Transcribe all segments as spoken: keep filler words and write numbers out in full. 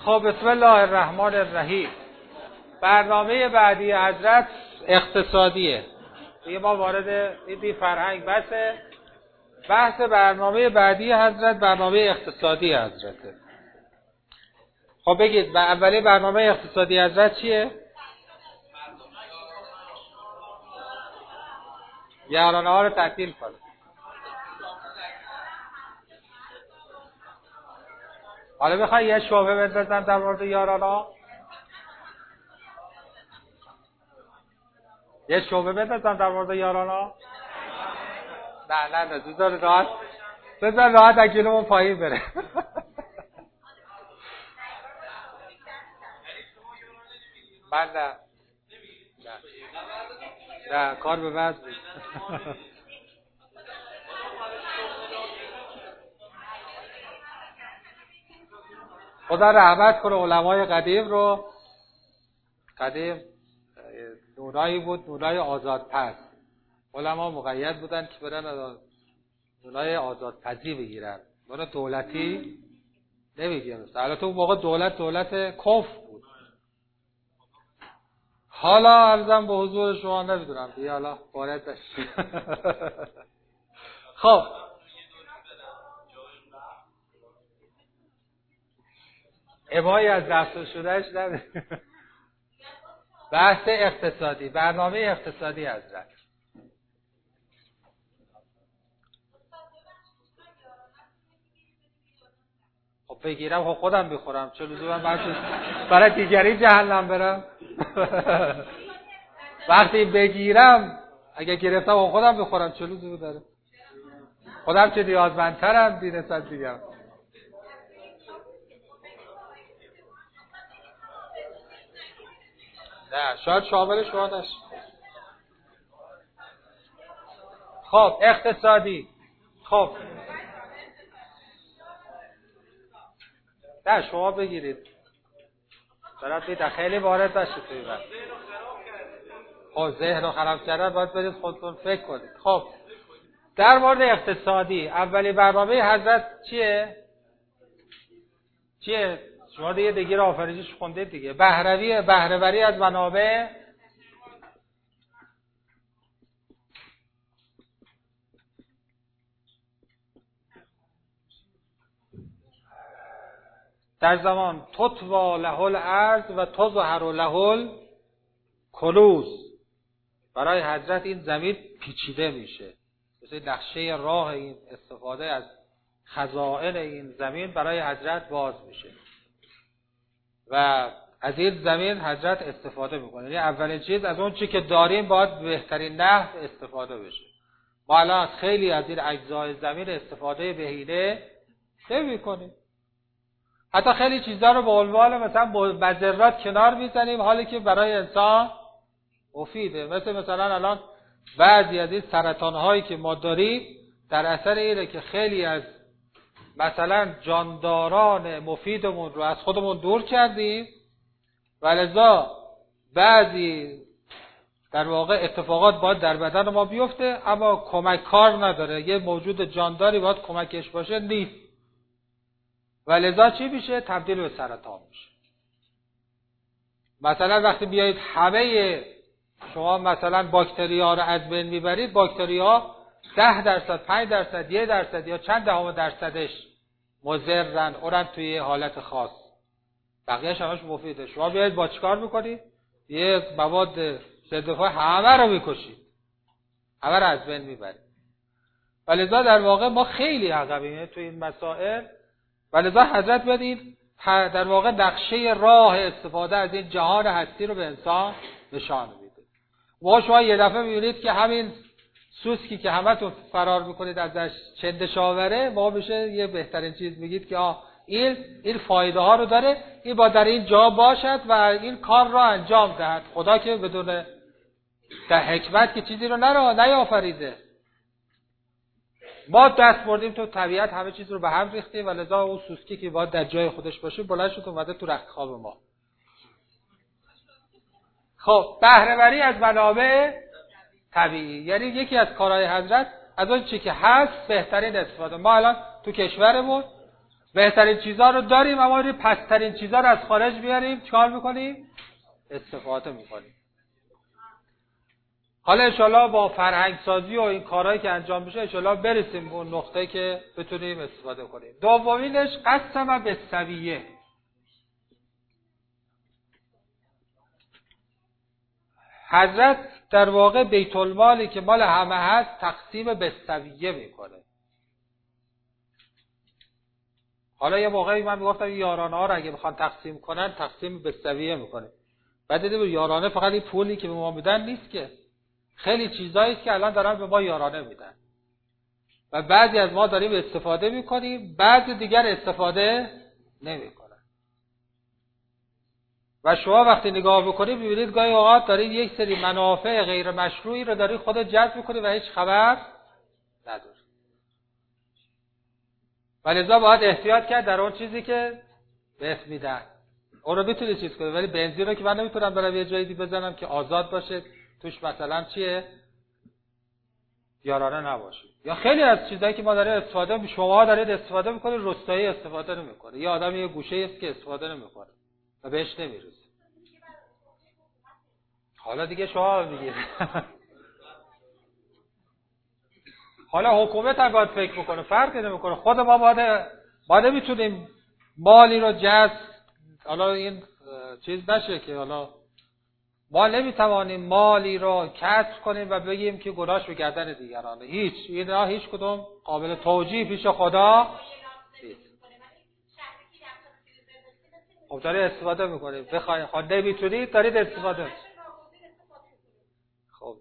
خب بسم الله الرحمن الرحیم. برنامه بعدی حضرت اقتصادیه. دیگه ما وارد این فرهنگ بحثه. بحث برنامه بعدی حضرت برنامه اقتصادی حضرته. خب بگید اولی برنامه اقتصادی حضرت چیه؟ یارانه ها رو تعطیل کنه. حالا بخوای یه شعبه بندازم در مورد یارانه ها؟ یه شعبه بندازم در مورد یارانه ها؟ نه نه نه بذار راحت بذار راحت اگیلمون پایین بره. من نه نه نه کار به بعد بود. خدا رحمت کنه علمای قدیم رو. قدیم نونایی بود، نونای آزادپز. علما مقید بودن که برن نونای آزادپزی بگیرن، نون دولتی نمیگیرن. البته اون موقع دولت دولت کف بود. حالا عرضم به حضور شما نمیدونم دیگه، حالا وارد بشید. خب ابایی از دست شدهش نمیدونم. بحث اقتصادی، برنامه اقتصادی حضرت. خب بگیرم خب خودم بخورم، چه لزومه من برای دیگری جهنم برم؟ وقتی بگیرم اگه گرفتم خب خودم بخورم، چه لزومی داره؟ خودم چه نیازمندترم دی نسبت دیگرم. نه شاید شامل شما نشه. خب اقتصادی. خب نه شما بگیرید. برات بیده خیلی وارد بشید توی بحث. خب ذهن رو خراب کردن باید برید خودتون فکر کنید. خب در مورد اقتصادی اولی برنامه حضرت چیه؟ چیه؟ شما دیگه دیگه رو آفریجش خوندید دیگه. بهروی بهره‌وری از منابع در زمان تطوی له الارض و تظهر له الکنوز. برای حضرت این زمین پیچیده میشه، مثل نقشه راه این استفاده از خزائن این زمین برای حضرت باز میشه و از این زمین حضرت استفاده میکنه. یعنی اولین چیز از اون چی که داریم باید بهترین نحو استفاده بشه. ما الان خیلی از این اجزای زمین استفاده بهینه نمی کنیم. حتی خیلی چیزا رو به عنوان مثلا مضرات کنار میزنیم، حالی که برای انسان مفیده. مثل مثلا الان بعضی از این سرطان هایی که ما داریم در اثر اینه که خیلی از مثلا جانداران مفیدمون رو از خودمون دور کردیم و لذا بعضی در واقع اتفاقات باید در بدن ما بیفته اما کمک کار نداره. یه موجود جانداری باید کمکش باشه، نیست. و لذا چی میشه؟ تبدیل به سرطان میشه. مثلا وقتی بیایید همه شما مثلا باکتری ها رو از بین میبرید، باکتری ها ده درصد، پنج درصد، یک درصد یا چند دهم درصدش مضرن، اونم توی حالت خاص، بقیه‌اش همش مفیده. شما بیایید با چیکار میکنید؟ یه مواد ضد دفاع همه رو میکشید، همه رو از بین میبرید. ولذا در واقع ما خیلی عقبیم توی این مسائل. ولذا حضرت بدید در واقع نقشه راه استفاده از این جهان هستی رو به انسان نشان میده. ما شما یه دفعه میبینید که همین سوسکی که همتون فرار میکنید ازش چندشاوره، ما بشه یه بهترین چیز میگید که آه این این فایده ها رو داره، این با در این جا باشد و این کار را انجام دهد. خدا که بدون در حکمت که چیزی رو نرا نیافریده. ما دست بردیم تو طبیعت همه چیز رو به هم ریختیم و لذا اون سوسکی که باید در جای خودش باشه بلند شد اومده تو رخت خواب ما. خب بهره‌وری از منابع طبیعی یعنی یکی از کارهای حضرت از اون چی که هست بهترین استفاده. ما الان تو کشورمون بهترین چیزها رو داریم اما این پسترین چیزها رو از خارج بیاریم چیکار میکنیم؟ استفاده میکنیم. حالا انشالله با فرهنگ سازی و این کارهایی که انجام میشه انشالله برسیم به اون نقطه که بتونیم استفاده کنیم. دومینش قسم بالسویه. حضرت در واقع بیت المالی که مال همه هست تقسیم بالسویه میکنه. حالا یه موقعی من میگفتم یارانه ها رو اگه بخوان تقسیم کنن تقسیم بالسویه میکنه. بعد دیدم یارانه فقط این پولی که به ما میدن نیست که، خیلی چیزایی که الان دارن به ما یارانه میدن و بعضی از ما داریم استفاده میکنیم، بعضی دیگر استفاده نمیکنن. و شما وقتی نگاه بکنید میبینید گاهی اوقات دارید یک سری منافع غیر مشروعی رو دارید خودت جذب میکنید و هیچ خبر نداری. ولذا باید احتیاط کرد در اون چیزی که بهت میدن. اون رو میتونی چیز کنی، ولی بنزین رو که من نمیتونم برم یه جایی بزنم که آزاد باشه توش مثلا چیه یارانه نباشه. یا خیلی از چیزایی که ما داریم استفاده می شما دارید استفاده میکنید رستایی استفاده نمیکنه، یا آدم یه گوشه است که استفاده نمیکنه و بهش نمیرسه. حالا دیگه شما میگید حالا حکومت هم باید فکر بکنه، فرقی نمیکنه. خود ما باید ما نمیتونیم مالی رو جذب، حالا این چیز نشه که حالا ما نمیتوانیم مالی رو کسب کنیم و بگیم که گناهش به گردن دیگرانه. هیچ اینا هیچ کدوم قابل توجیه پیش خدا نیست. خب دارید استفاده میکنید، بخواید خود نمیتونید دارید استفاده خب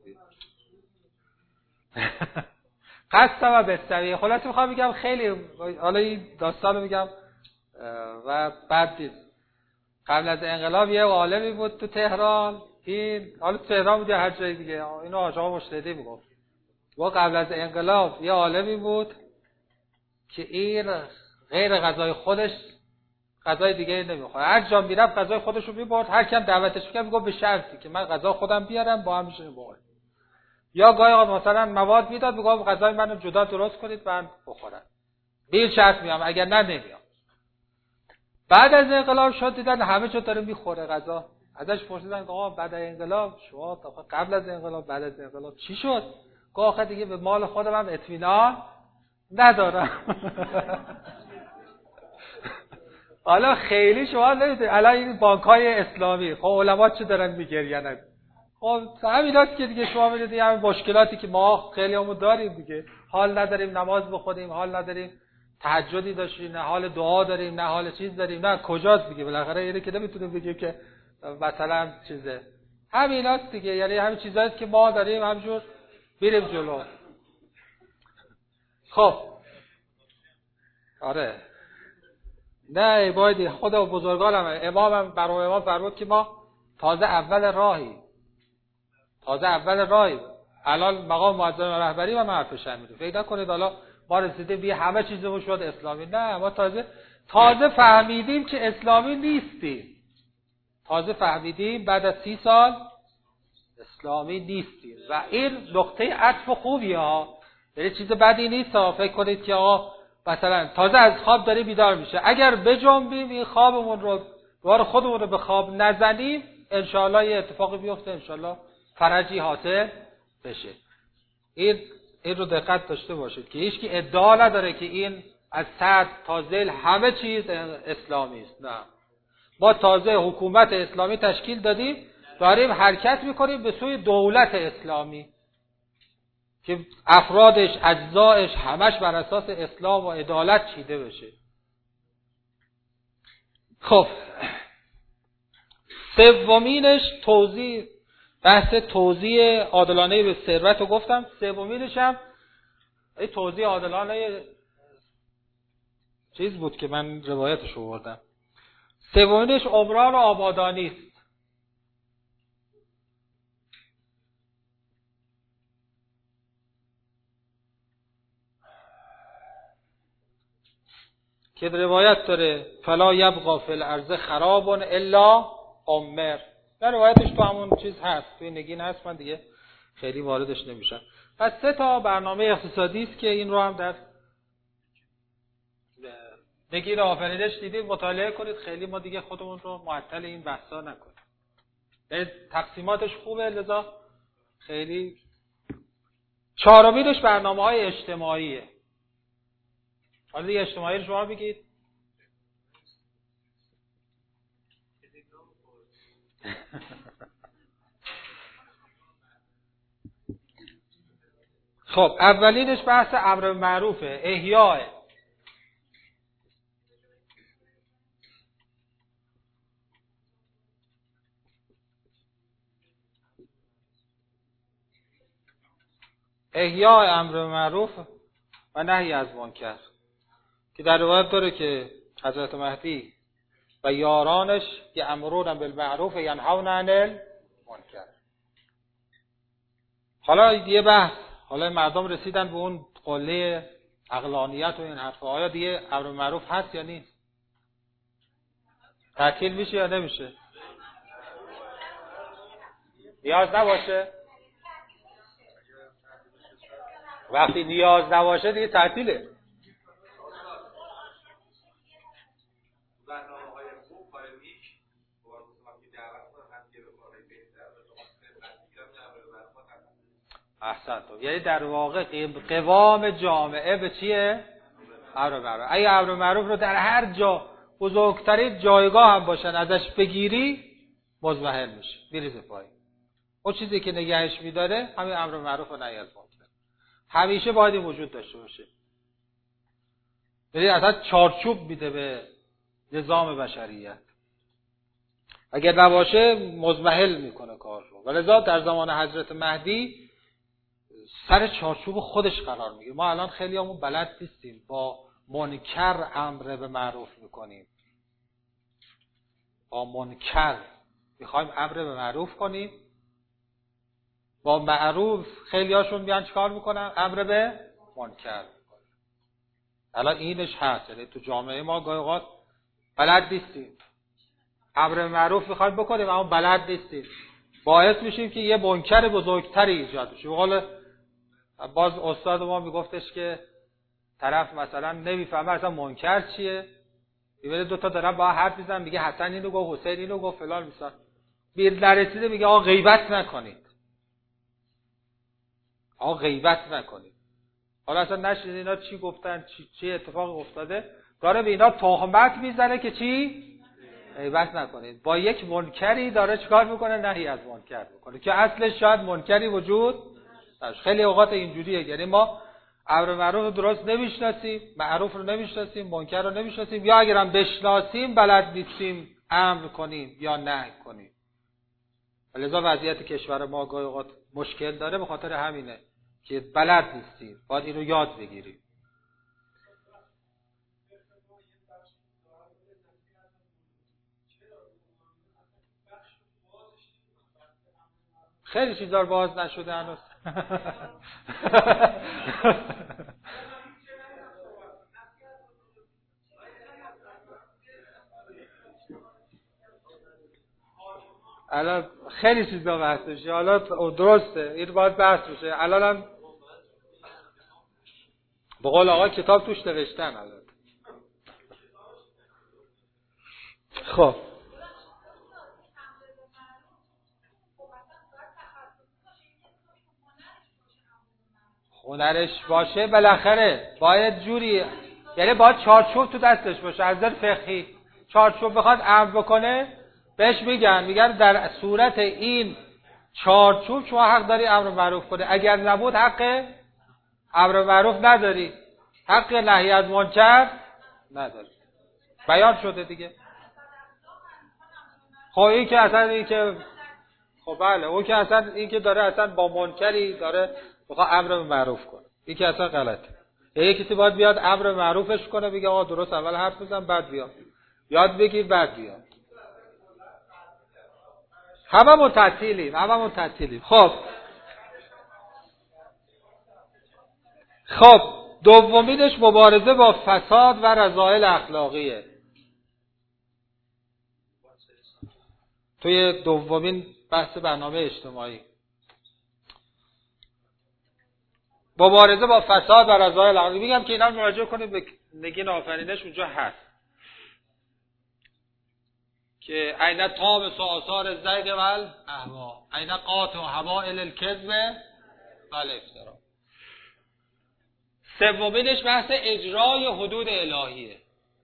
قسم بالسویه. خلاصه میخوام بگم خیلی حالا این داستانو میگم و بعد دید قبل از انقلاب یه عالمی بود تو تهران، این حالا تهران بود یا هر جای دیگه، اینو آقا مشتهدی میگفت. و قبل از انقلاب یه عالمی بود که این غیر غذای خودش غذای دیگه نمیخواد، هر جا میرفت غذای خودش رو میبرد، هر کم دعوتش میکرد میگفت به شرطی که من غذا خودم بیارم با هم میشینیم بخوریم. یا گاهی مثلا مواد میداد میگفت غذای منو جدا درست کنید من بخورم، به شرط میام اگر نه نمیام. بعد از انقلاب شد دیدن همه جا داره میخوره غذا، ازش پرسیدن آقا بعد از انقلاب شما قبل از انقلاب بعد از انقلاب چی شد؟ گفت آخه دیگه به مال خودم هم اطمینان ندارم. حالا خیلی شما نمیدونید الان این بانک‌های اسلامی خب علما چه دارن میگرینن؟ خب همیناست که دیگه شما میدونید همین مشکلاتی که ما خیلی همون داریم دیگه، حال نداریم نماز بخونیم، حال نداریم تهجدی داشتیم، نه حال دعا داریم، نه حال چیز داریم، نه کجاست دیگه بالاخره اینه که نمیتونیم بگیم که مثلا چیزه. همیناست دیگه، یعنی همین چیزاییه که ما داریم همجور میریم جلو. خب آره نه باید خدا بزرگانم امامم برای امام فرمود که ما تازه اول راهی تازه اول راهی الان مقام معظم رهبری و معرفش میده. فکر نکنید حالا ما رسیدیم به همه چیزمون شد اسلامی، نه ما تازه تازه فهمیدیم که اسلامی نیستیم. تازه فهمیدیم بعد از سی سال اسلامی نیستیم و این نقطه عطف خوبیه ها، یعنی چیز بدی نیست ها. فکر کنید که آقا مثلا تازه از خواب داری بیدار میشه، اگر بجنبیم این خوابمون رو دوباره خودمون رو به خواب نزنیم انشاءالله یه اتفاقی بیفته، انشاءالله فرجی حاصل بشه. این این رو دقت داشته باشید که هیچ کی ادعا نداره که این از صد تا ذیل همه چیز اسلامی است. نه، ما تازه حکومت اسلامی تشکیل دادیم، داریم حرکت میکنیم به سوی دولت اسلامی که افرادش اجزایش همش بر اساس اسلام و عدالت چیده بشه. خب سومینش توزیع بحث توزیع عادلانه به ثروت رو گفتم. سومینش هم این توزیع عادلانه چیز بود که من روایتش آوردم. سومینش عمران و آبادانی است. که روایت داره فلا یبقى فی الارض خراب الا عمر. در روایتش تو همون چیز هست، توی نگین هست، من دیگه خیلی واردش نمیشم. پس سه تا برنامه اقتصادی است که این رو هم در بگیر آفرینش دیدید مطالعه کنید، خیلی ما دیگه خودمون رو معطل این بحثا نکنیم. یعنی تقسیماتش خوبه، لذا خیلی. چهارمینش برنامه‌های اجتماعیه. حالا دیگه اجتماعی رو شما بگید. خب اولینش بحث امر معروفه، احیاء. احیاء امر معروف و نهی از منکر که در روایت داره که حضرت مهدی و یارانش یأمرون بالمعروف ینهون عن المنکر. حالا یه بحث، حالا مردم رسیدن به اون قله عقلانیت و این حرفا، آیا دیگه امر معروف هست یا نیست؟ تعطیل میشه یا نمیشه؟ نیاز نباشه؟ وقتی نیاز نباشه دیگه تعطیله. احسنت. یعنی در واقع قوام جامعه به چیه؟ امر معروف. اگه امر معروف رو در هر جا بزرگترین جایگاه هم باشن ازش بگیری مزمحل میشه، میریزه پایین. اون چیزی که نگهش میداره همین امر معروف و نهی از منکر همیشه باید وجود داشته باشه. یعنی اصلا چارچوب میده به نظام بشریت. اگر نباشه مزمحل میکنه کار رو. ولذا در زمان حضرت مهدی سر چارچوب خودش قرار میگیره. ما الان خیلی همون بلد نیستیم با منکر امر به معروف میکنیم. با منکر میخوایم امر به معروف کنیم، با معروف خیلی هاشون میان چیکار میکنن؟ امر به منکر. الان اینش هست، یعنی تو جامعه ما گاهی اوقات بلد نیستیم امر به معروف میخوایم بکنیم اما بلد نیستیم، باعث میشیم که یه منکر بزرگتری ایجاد بشه. به قول باز استاد ما میگفتش که طرف مثلا نمیفهمه اصلا منکر چیه، میبینه دو تا دارن با حرف میزنن، میگه حسن اینو گفت، حسین اینو گفت، فلان مثلا. بیر نرسیده میگه آقا غیبت نکنید، آقا غیبت نکنید. حالا اصلا نشید اینا چی گفتن، چی چی اتفاق افتاده، داره به اینا تهمت میزنه که چی؟ غیبت نکنید. با یک منکری داره چیکار میکنه؟ نهی از منکر میکنه که اصلش شاید منکری وجود نداره. خیلی اوقات اینجوریه، یعنی ما امر معروف رو درست نمیشناسیم، معروف رو نمیشناسیم، منکر رو نمیشناسیم، یا اگرم بشناسیم بلد نیستیم امر کنیم یا نهی کنیم. لذا وضعیت کشور ما گاهی اوقات مشکل داره، به خاطر همینه که بلد نیستیم، باید این رو یاد بگیریم. خیلی چیزا باز نشده هنوز. الان خیلی چیزا بحث میشه، حالا درسته این باید بحث میشه. الان هم به قول آقا کتاب توش نوشتن. الان خب هنرش باشه بالاخره باید جوری، یعنی باید چارچوب تو دستش باشه. از نظر فقهی چارچوب بخواد امر بکنه بهش میگن میگن در صورت این چارچوب شما حق داری امر معروف کنه، اگر نبود حق امر معروف نداری، حق نهی از منکر نداری. بیان شده دیگه. خب این که اصلا این که خب بله اون که اصلا این که داره اصلا با منکری داره بخواد امر معروف کنه، این که اصلا غلطه. یه کسی باید بیاد امر معروفش کنه، بگه آقا درست اول حرف بزن بعد بیا، یاد بگیر بعد بیا. همه متعطیلیم، همه متعطیلیم. خب خب دومینش مبارزه با فساد و رذائل اخلاقیه. توی دومین بحث برنامه اجتماعی مبارزه با فساد و رذائل اخلاقی. میگم که اینا مراجعه کنید به نگین آفرینش اونجا هست که عین تامس و آثار زیغ ول اهوا، عین قاطع و حوائل الکذب و الافترا. سومینش بحث اجرای حدود الهیه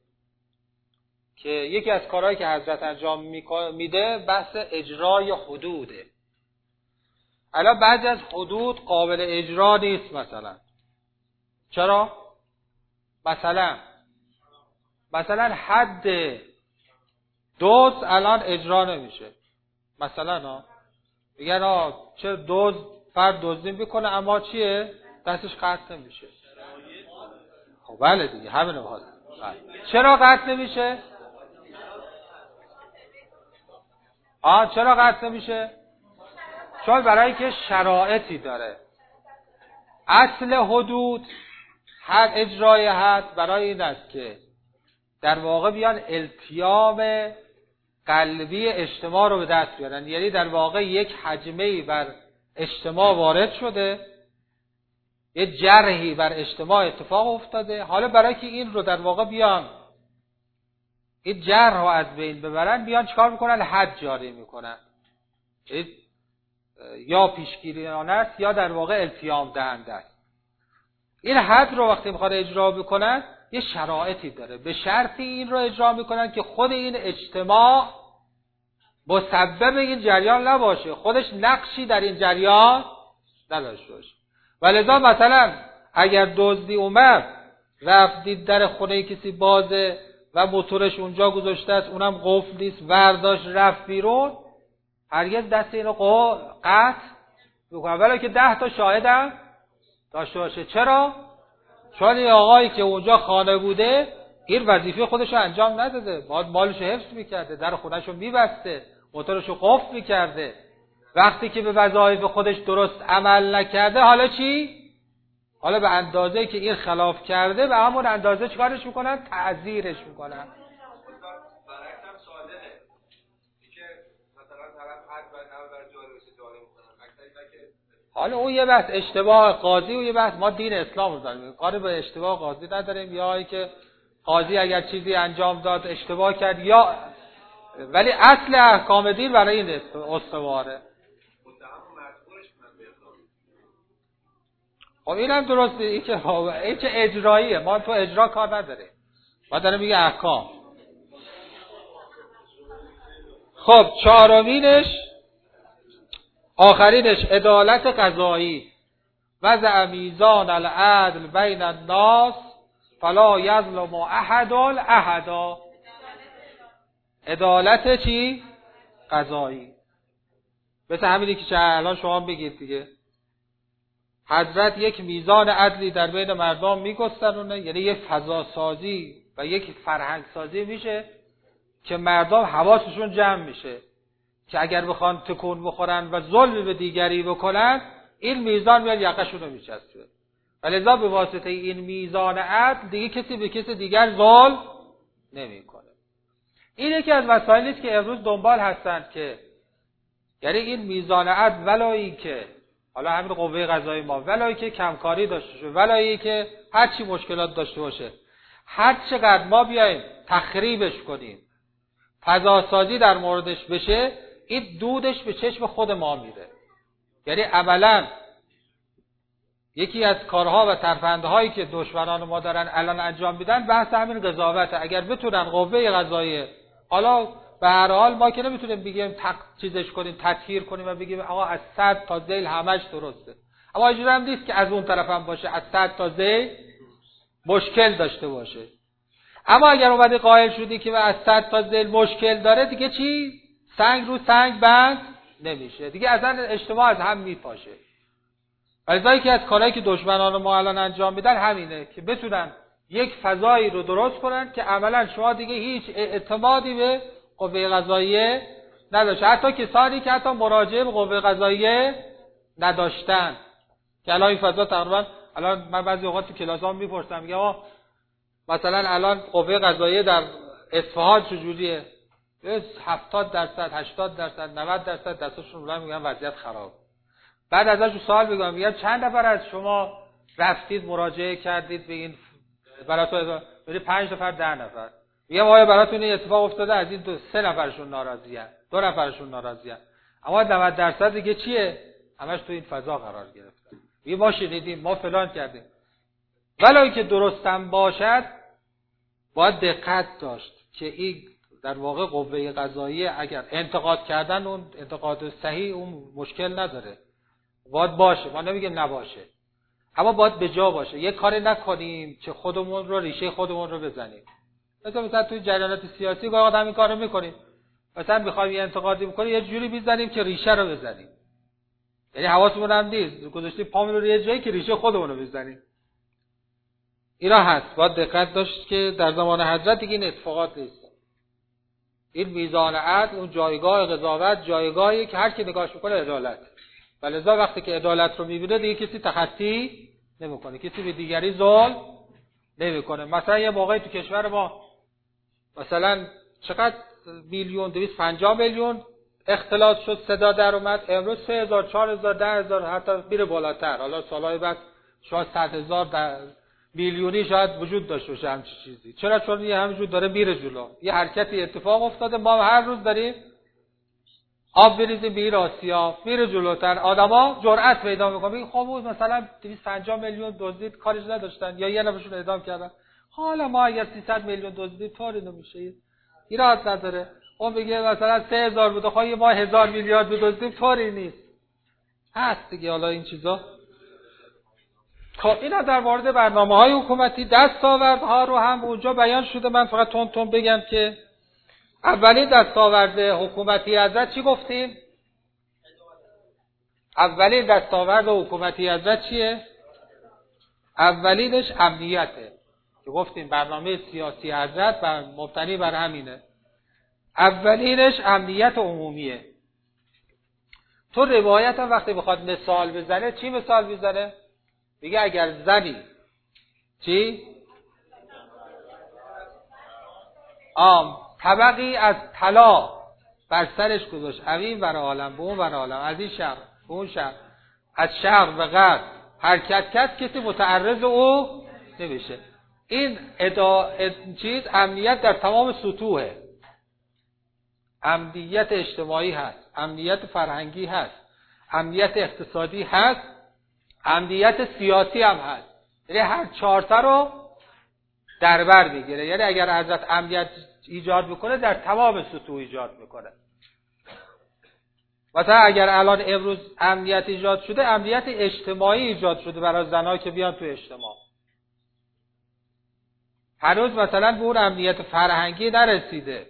که یکی از کارهایی که حضرت انجام میده بحث اجرای حدوده. الان بعضی از حدود قابل اجرا نیست. مثلا چرا؟ مثلا مثلا حد دوز الان اجرا نمیشه. مثلا ها میگن ها چه دوز فرد دزدی میکنه اما چیه؟ دستش قطع نمیشه. خب بله دیگه همینه. بخواد چرا قطع نمیشه؟ آه چرا قطع نمیشه؟ چون برای که شرایطی داره. اصل حدود حد اجرای حد برای این است که در واقع بیان التیام قلبی اجتماع رو به دست بیارن. یعنی در واقع یک حجمه‌ای بر اجتماع وارد شده، یه جرحی بر اجتماع اتفاق افتاده، حالا برای که این رو در واقع بیان این جرح رو از بین ببرن، بیان چیکار میکنن؟ حد جاری میکنن. یا پیشگیریانه است یا در واقع التیام دهنده است. این حد رو وقتی میخواد اجرا بکنن یه شرایطی داره. به شرطی این رو اجرا میکنن که خود این اجتماع مسبب این جریان نباشه، خودش نقشی در این جریان نداشته باشه. ولذا مثلا اگر دزدی اومد رفت دید در خونه کسی بازه و موتورش اونجا گذاشته است، اونم قفل نیست، ورداشت رفت بیرون، هرگز دست اینو قطع میکنه ولی که ده تا شاهدم داشته باشه. چرا؟ چون این آقایی که اونجا خانه بوده این وظیفه خودش رو انجام نداده، مالش رو حفظ میکرده، در خونهش رو میبسته، موتورش رو قفل میکرده. وقتی که به وظایف خودش درست عمل نکرده حالا چی؟ حالا به اندازه که این خلاف کرده به همون اندازه چیکارش میکنن؟ تعذیرش میکنن. حالا اون یه بحث اشتباه قاضی و یه بحث ما دین اسلام رو داریم، کاری به اشتباه قاضی نداریم، یا ای که قاضی اگر چیزی انجام داد اشتباه کرد یا، ولی اصل احکام دین برای این استواره. خب اینم درسته، این که این که اجراییه، ما تو اجرا کار نداریم، ما داریم میگه احکام. خب چهارمینش آخرینش عدالت قضایی. وضع میزان العدل بین الناس فلا یظلم احد احدا. عدالت چی؟ قضایی. مثل همینی که الان شما بگید دیگه، حضرت یک میزان عدلی در بین مردم میگسترونه، یعنی یک فضا سازی و یک فرهنگ سازی میشه که مردم حواسشون جمع میشه که اگر بخوان تکون بخورن و ظلم به دیگری بکنن این میزان میاد یقشون رو میچسبه. ولذا به واسطه این میزان عدل دیگه کسی به کسی دیگر ظلم نمیکنه. این یکی از مسائلی است که امروز دنبال هستند که یعنی این میزان عدل ولایی که حالا همین قوه قضایی ما ولایی که کمکاری داشته باشه، ولایی که هر چی مشکلات داشته باشه، هر چقدر ما بیایم تخریبش کنیم، فضا سازی در موردش بشه، این دودش به چشم خود ما میره. یعنی عملاً یکی از کارها و ترفندهایی که دشمنان ما دارن الان انجام میدن بحث همین قضاوته. اگر بتونن قوه قضاییه، حالا به هر حال ما که نمیتونیم بگیم تق چیزش کنیم، تطهیر کنیم و بگیم آقا از صد تا ذیل همش درسته، اما اجازه هم نیست که از اون طرف هم باشه از صد تا ذیل مشکل داشته باشه. اما اگر اومدی قائل شدی که از صد تا ذیل مشکل داره، دیگه چی؟ سنگ رو سنگ بند نمیشه دیگه، اصلا اجتماع از هم میپاشه. ولی که از کارهایی که دشمنان ما الان انجام میدن همینه که بتونن یک فضایی رو درست کنن که عملا شما دیگه هیچ اعتمادی به قوه قضاییه نداشته. حتی کسانی که حتی مراجعه به قوه قضاییه نداشتن که الان این فضا تقریبا، الان من بعضی اوقات تو کلاسام میپرسم میگم مثلا الان قوه قضاییه در اصفهان چجوریه؟ هفتاد درصد، هشتاد درصد، نود درصد دستشون بلند میگن وضعیت خراب. بعد ازش سوال میگم میگم چند نفر از شما رفتید مراجعه کردید به این براتون بری پنج نفر ده نفر میگم آیا براتون این اتفاق افتاده از این دو سه نفرشون ناراضیان دو نفرشون ناراضیان اما نود درصد دیگه چیه همش تو این فضا قرار گرفتن میگه ما شنیدیم ما فلان کردیم ولی که درستم باشد باید دقت داشت که این در واقع قوه قضاییه اگر انتقاد کردن اون انتقاد صحیح اون مشکل نداره باید باشه ما نمیگیم نباشه اما باید به جا باشه یه کاری نکنیم که خودمون رو ریشه خودمون رو بزنیم مثلا مثلا توی جریانات سیاسی گاهی همین کارو میکنیم مثلا میخوایم یه انتقادی بکنیم یه جوری میزنیم که ریشه رو بزنیم یعنی حواسمون هم نیست گذاشتیم پامون رو یه جایی که ریشه خودمون رو بزنیم اینا هست باید دقت داشت که در زمان حضرت دیگه این اتفاقات نیست این میزان عدل اون جایگاه قضاوت جایگاهی که هر کی نگاهش میکنه عدالت ولذا وقتی که عدالت رو میبینه دیگه کسی تخطی نمیکنه کسی به دیگری ظلم نمیکنه مثلا یه موقعی تو کشور ما مثلا چقدر میلیون دویست و پنجاه میلیون اختلاط شد صدا در اومد امروز سه هزار چهار هزار ده هزار حتی میره بالاتر حالا سالهای بعد شاید صد هزار در میلیونی شاید وجود داشته باشه همچین چیزی چرا چون یه همینجور داره میره جلو یه حرکتی اتفاق افتاده ما هر روز داریم آب بریزیم به این آسیا میره جلوتر آدما جرأت پیدا میکنن خب مثلا دویست و پنجاه میلیون دزدید کارش نداشتن یا یه نفرشون اعدام کردن حالا ما اگر سیصد میلیون دزدید طوری نمیشه ایراد نداره اون میگه مثلا سه هزار بوده خواهی ما هزار میلیارد بدزدیم طوری نیست هست دیگه حالا این چیزا خب اینا در مورد برنامه‌های حکومتی دستاوردها رو هم اونجا بیان شده من فقط تون تون بگم که اولین دستاورد حکومتی حضرت چی گفتیم؟ اولین دستاورد حکومتی حضرت چیه؟ اولینش امنیته که گفتیم برنامه سیاسی حضرت بر مبتنی بر همینه اولینش امنیت عمومیه تو روایت هم وقتی بخواد مثال بزنه چی مثال بزنه؟ میگه اگر زنی چی؟ آم طبقی از طلا بر سرش گذاشت اوین بر عالم به اون بر عالم از این شهر به اون شهر از شرق به غرب حرکت کرد کسی متعرض او نمیشه این ادا... اد... چیز امنیت در تمام سطوحه امنیت اجتماعی هست امنیت فرهنگی هست امنیت اقتصادی هست امنیت سیاسی هم هست یعنی هر چهارتا رو در بر میگیره یعنی اگر حضرت امنیت ایجاد میکنه در تمام سطوح ایجاد میکنه مثلا اگر الان امروز امنیت ایجاد شده امنیت اجتماعی ایجاد شده برای زنها که بیان تو اجتماع هنوز مثلا به اون امنیت فرهنگی نرسیده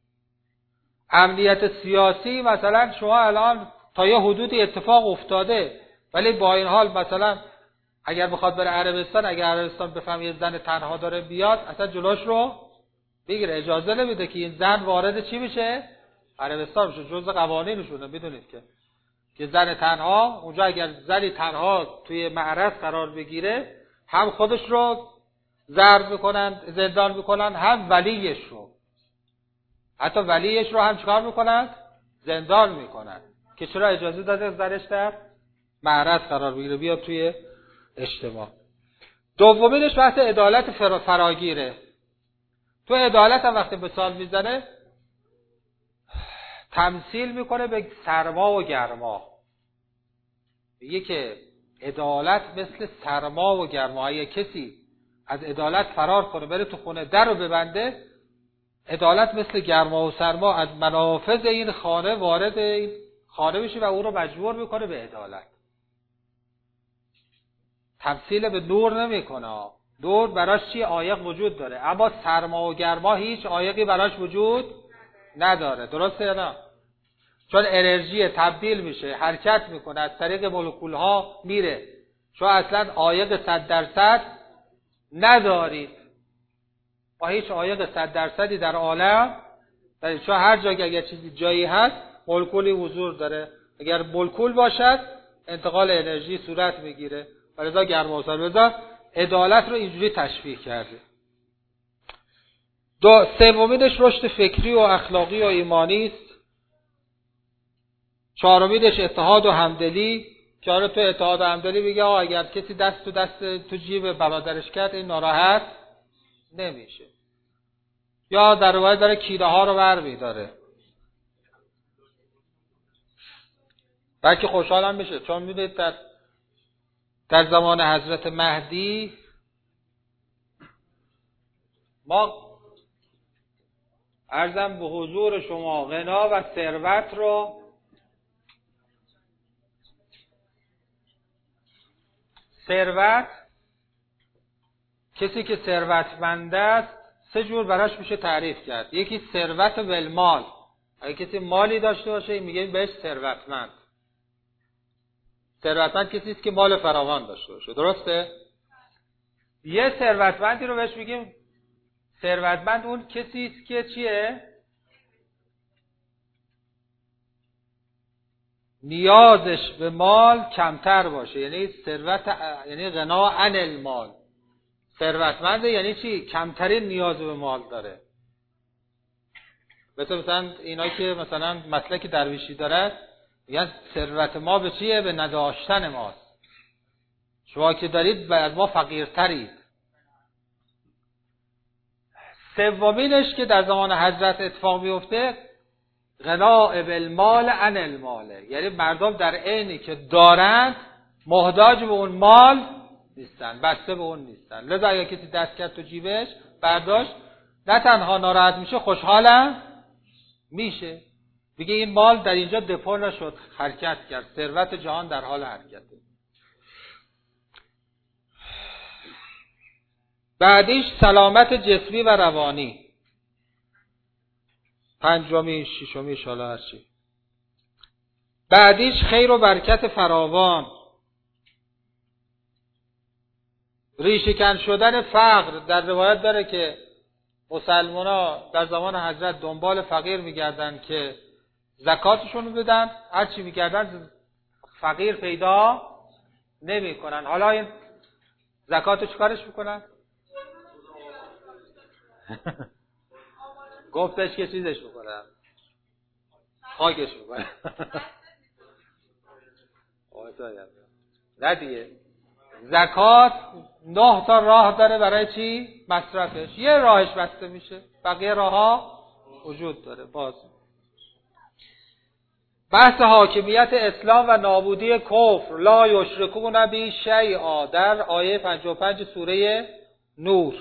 امنیت سیاسی مثلا شما الان تا یه حدودی اتفاق افتاده ولی با این حال مثلا اگر بخواد بره عربستان اگر عربستان بفهم یه زن تنها داره بیاد اصلا جلوش رو بگیره اجازه نمیده که این زن وارد چی بشه عربستان بشه جزء قوانینشونه میدونید که که زن تنها اونجا اگر زنی تنها توی معرض قرار بگیره هم خودش رو ضرب میکنن زندان میکنن هم ولیش رو حتی ولیش رو هم چیکار میکنن زندان میکنن که چرا اجازه داده زنش در معرض قرار بگیره بیاد توی اجتماع دومینش بحث عدالت فراگیره تو عدالت هم وقتی مثال میزنه تمثیل میکنه به سرما و گرما میگه که عدالت مثل سرما و گرما اگه کسی از عدالت فرار کنه بره تو خونه در رو ببنده عدالت مثل گرما و سرما از منافذ این خانه وارد این خانه بشه و او رو مجبور میکنه به عدالت تمثیل به دور نمیکنه دور براش چی عایق وجود داره اما سرما و گرما هیچ عایقی براش وجود نداره درسته یا نه چون انرژی تبدیل میشه حرکت میکنه از طریق مولکول ها میره شما اصلا عایق صد درصد ندارید با هیچ عایق صد درصدی در عالم در چون هر جا که اگر چیزی جایی هست مولکولی حضور داره اگر مولکول باشد انتقال انرژی صورت میگیره ولذا گرما و سرما عدالت رو اینجوری تشبیه کرده دو سومینش رشد فکری و اخلاقی و ایمانی است چهارمینش اتحاد و همدلی که آره تو اتحاد و همدلی میگه اگر کسی دست تو دست تو جیب برادرش کرد این ناراحت نمیشه. یا در روایت داره کیره ها رو بر میداره. بلکه خوشحال هم میشه، چون میدونید در در زمان حضرت مهدی ما عرضم به حضور شما غنا و ثروت رو ثروت کسی که ثروتمند است سه جور براش میشه تعریف کرد. یکی ثروت بالمال، اگه کسی مالی داشته باشه میگه بهش ثروتمند. ثروتمند کسی است که مال فراوان داشته باشه، درسته؟ یه ثروتمندی رو بهش میگیم ثروتمند اون کسی است که چیه؟ نیازش به مال کمتر باشه، یعنی ثروت، یعنی غنا عن المال. ثروتمند یعنی چی؟ کمترین نیاز به مال داره. مثلا مثلا اینایی که مثلا مسلک درویشی داره میگن ثروت ما به چیه؟ به نداشتن ماست. شما که دارید از ما فقیرترید. سومینش که در زمان حضرت اتفاق میفته غنا بالمال عن المال، یعنی مردم در عینی که دارند محتاج به اون مال نیستن، بسته به اون نیستن. لذا اگر کسی دست کرد تو جیبش برداشت، نه تنها ناراحت میشه، خوشحالم میشه. میگه این مال در اینجا دپو نشد، حرکت کرد. ثروت جهان در حال حرکته. بعدیش سلامت جسمی و روانی. پنجمی، ششمی، شالا هرچی. بعدیش خیر و برکت فراوان. ریشه‌کن شدن فقر. در روایت داره که مسلمان‌ها در زمان حضرت دنبال فقیر میگردن که زکاتشون بدن، هرچی میگردن فقیر پیدا نمی کنن. حالا این زکاتو چیکارش میکنن؟ گفتش که چیزش میکنن، خاکش میکنن. نه دیگه، زکات نه تا راه داره برای چی؟ مصرفش. یه راهش بسته میشه، بقیه راه ها وجود داره. باز بحث حاکمیت اسلام و نابودی کفر. لا یشرکون بی شیئا در آیه پنجاه و پنج سوره نور.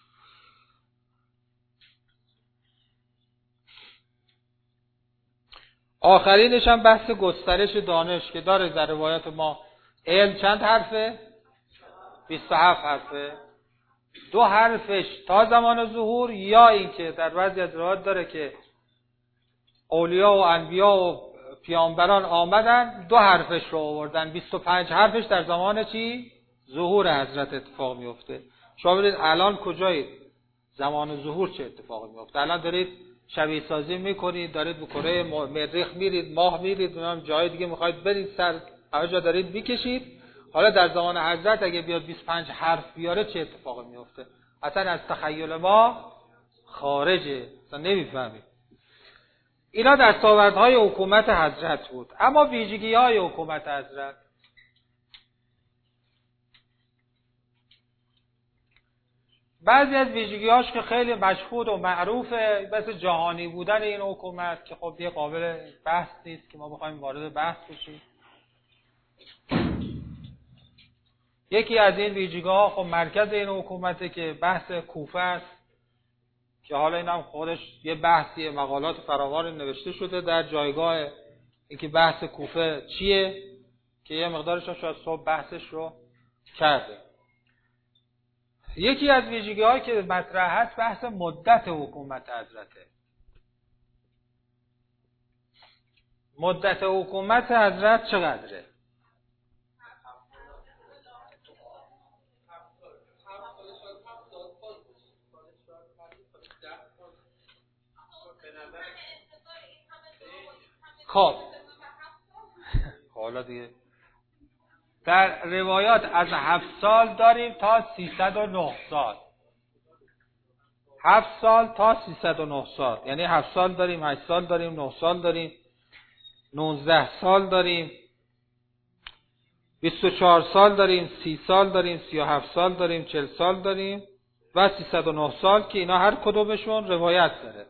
آخرینش هم بحث گسترش دانش که داره در روایات ما. علم چند حرفه؟ بیست و هفت حرفه. دو حرفش تا زمان ظهور، یا اینکه در بعضی از روایات داره که اولیا و انبیا و پیامبران آمدن دو حرفش رو آوردن. بیست و پنج حرفش در زمان چی؟ ظهور حضرت اتفاق میفته. شما ببینید الان کجایید؟ زمان ظهور چه اتفاقی میفته؟ الان دارید شبیه سازی میکنید، دارید به کره مریخ میرید، ماه میرید، نمیدونم جای دیگه میخواید برید، سر همه جا دارید میکشید. حالا در زمان حضرت اگه بیاد بیست و پنج حرف بیاره چه اتفاقی میفته؟ اصلا از تخیل ما خارجه، اصلا نمیفهمید. اینا دستاوردهای حکومت حضرت بود. اما ویژگی‌های حکومت حضرت، بعضی از ویژگی‌هاش که خیلی مشهود و معروفه، مثل جهانی بودن این حکومت که خب دیگه قابل بحث نیست که ما بخوایم وارد بحث بشیم. یکی از این ویژگی‌ها خب مرکز این حکومته که بحث کوفه است، که حالا این هم خودش یه بحثی، مقالات فراوان نوشته شده در جایگاه اینکه بحث کوفه چیه، که یه مقدارش شاید صبح بحثش رو کرده. یکی از ویژگی‌هایی که مطرح هست بحث مدت حکومت حضرته. مدت حکومت حضرت چقدره؟ خب حالا دیگه در روایات از هفت سال داریم تا سیصد و نه سال. هفت سال تا سیصد و نه سال، یعنی هفت سال داریم، هشت سال داریم، نه سال داریم، نوزده سال داریم، بیست و چهار سال داریم، سی سال داریم، سی و هفت سال داریم، چهل سال داریم، و سیصد و نه سال که اینا هر کدومشون روایت داره.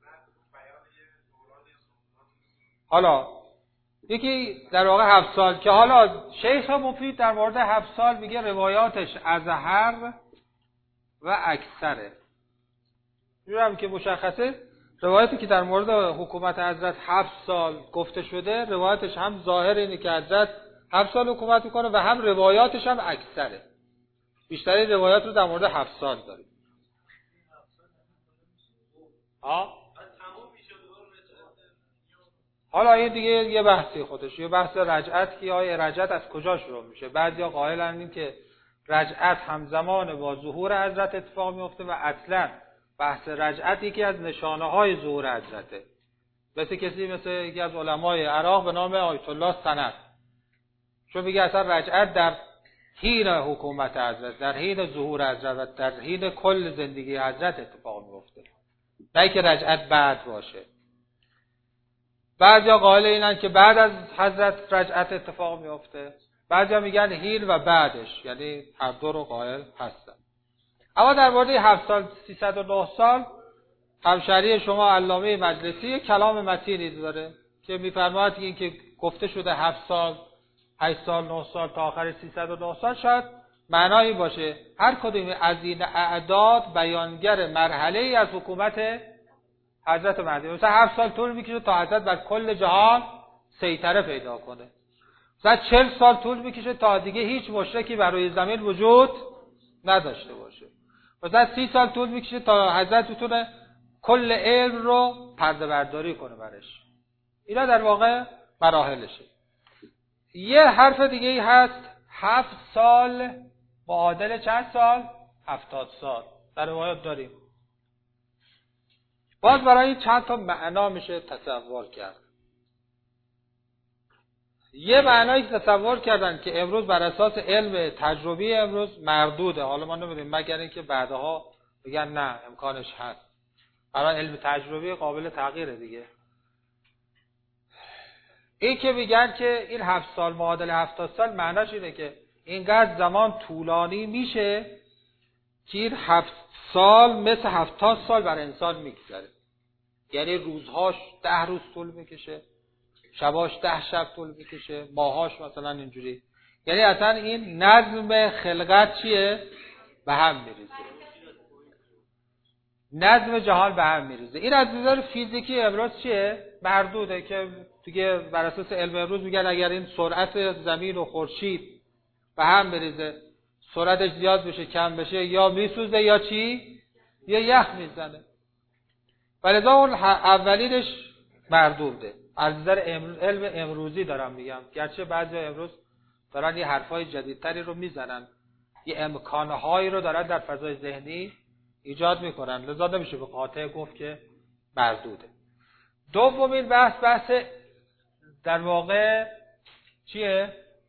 حالا یکی در واقع هفت سال که حالا شیخ مفید در مورد هفت سال میگه روایاتش اظهر و اکثره. میگم که مشخصه روایتی که در مورد حکومت حضرت هفت سال گفته شده روایتش هم ظاهر اینه که حضرت هفت سال حکومت میکنه و هم روایاتش هم اکثره. بیشتری روایات رو در مورد هفت سال داریم. ها؟ حالا این دیگه یه بحثی خودش، یه بحث رجعت که آیا رجعت از کجا شروع میشه. بعضیا قائلن این که رجعت همزمان با ظهور حضرت اتفاق میفته و اصلا بحث رجعت یکی از نشانه های ظهور حضرته. مثل کسی مثل یکی از علمای عراق به نام آیت الله سند، چون میگه اصلا رجعت در حین حکومت حضرت، در حین ظهور حضرت و در حین کل زندگی حضرت اتفاق میفته، نه که رجعت بعد باشه. بعضیا قائل اینن که بعد از حضرت رجعت اتفاق میفته، بعضیا میگن حین و بعدش، یعنی هر دو رو قائل هستن. اما در مورد هفت سال سیصد و نه سال همشری شما علامه مجلسی کلام متینی داره که میفرماید این که گفته شده هفت سال، هشت سال، نه سال تا آخر سیصد و نه سال شاید معنایی باشه هر کدوم از این اعداد بیانگر مرحله ای از حکومت حضرت مهدی. مثلا هفت سال طول میکشه تا حضرت بر کل جهان سیطره پیدا کنه. مثلا چهل سال طول میکشه تا دیگه هیچ مشرکی بر روی زمین وجود نداشته باشه. مثلا سی سال طول میکشه تا حضرت بتونه کل علم رو پرده برداری کنه برش. اینا در واقع مراحلشه. یه حرف دیگه ای هست، هفت سال معادل چند سال؟ هفتاد سال. در روایات داریم. باز برای چند تا معنا میشه تصور کرد. یه معنایی که تصور کردن که امروز بر اساس علم تجربی امروز مردوده، حالا ما نمیدونیم مگر اینکه بعدها بگن نه امکانش هست. برای علم تجربی قابل تغییره دیگه. این که میگن که این هفت سال معادل هفتاد سال معناش اینه که اینقدر زمان طولانی میشه که این هفت سال مثل هفتاد سال بر انسان میگذره. یعنی روزهاش ده روز طول میکشه، شباش ده شب طول میکشه، ماهاش مثلا اینجوری. یعنی اصلا این نظم خلقت چیه؟ به هم میریزه. نظم جهان به هم میریزه. این از نظر فیزیکی امروز چیه؟ مردوده که دیگه بر اساس علم امروز میگن اگر این سرعت زمین و خورشید به هم بریزه، سرعتش زیاد بشه کم بشه، یا میسوزه یا چی؟ یا یخ میزنه. ولذا اون اولینش مردوده. از نظر علم امروزی دارم میگم، گرچه بعضی امروز دارن یه حرفای جدیدتری رو میزنن، یه امکانهایی رو دارن در فضای ذهنی ایجاد میکنن، لذا نمیشه به قاطع گفت که مردوده. دومین بحث بحث در واقع چیه؟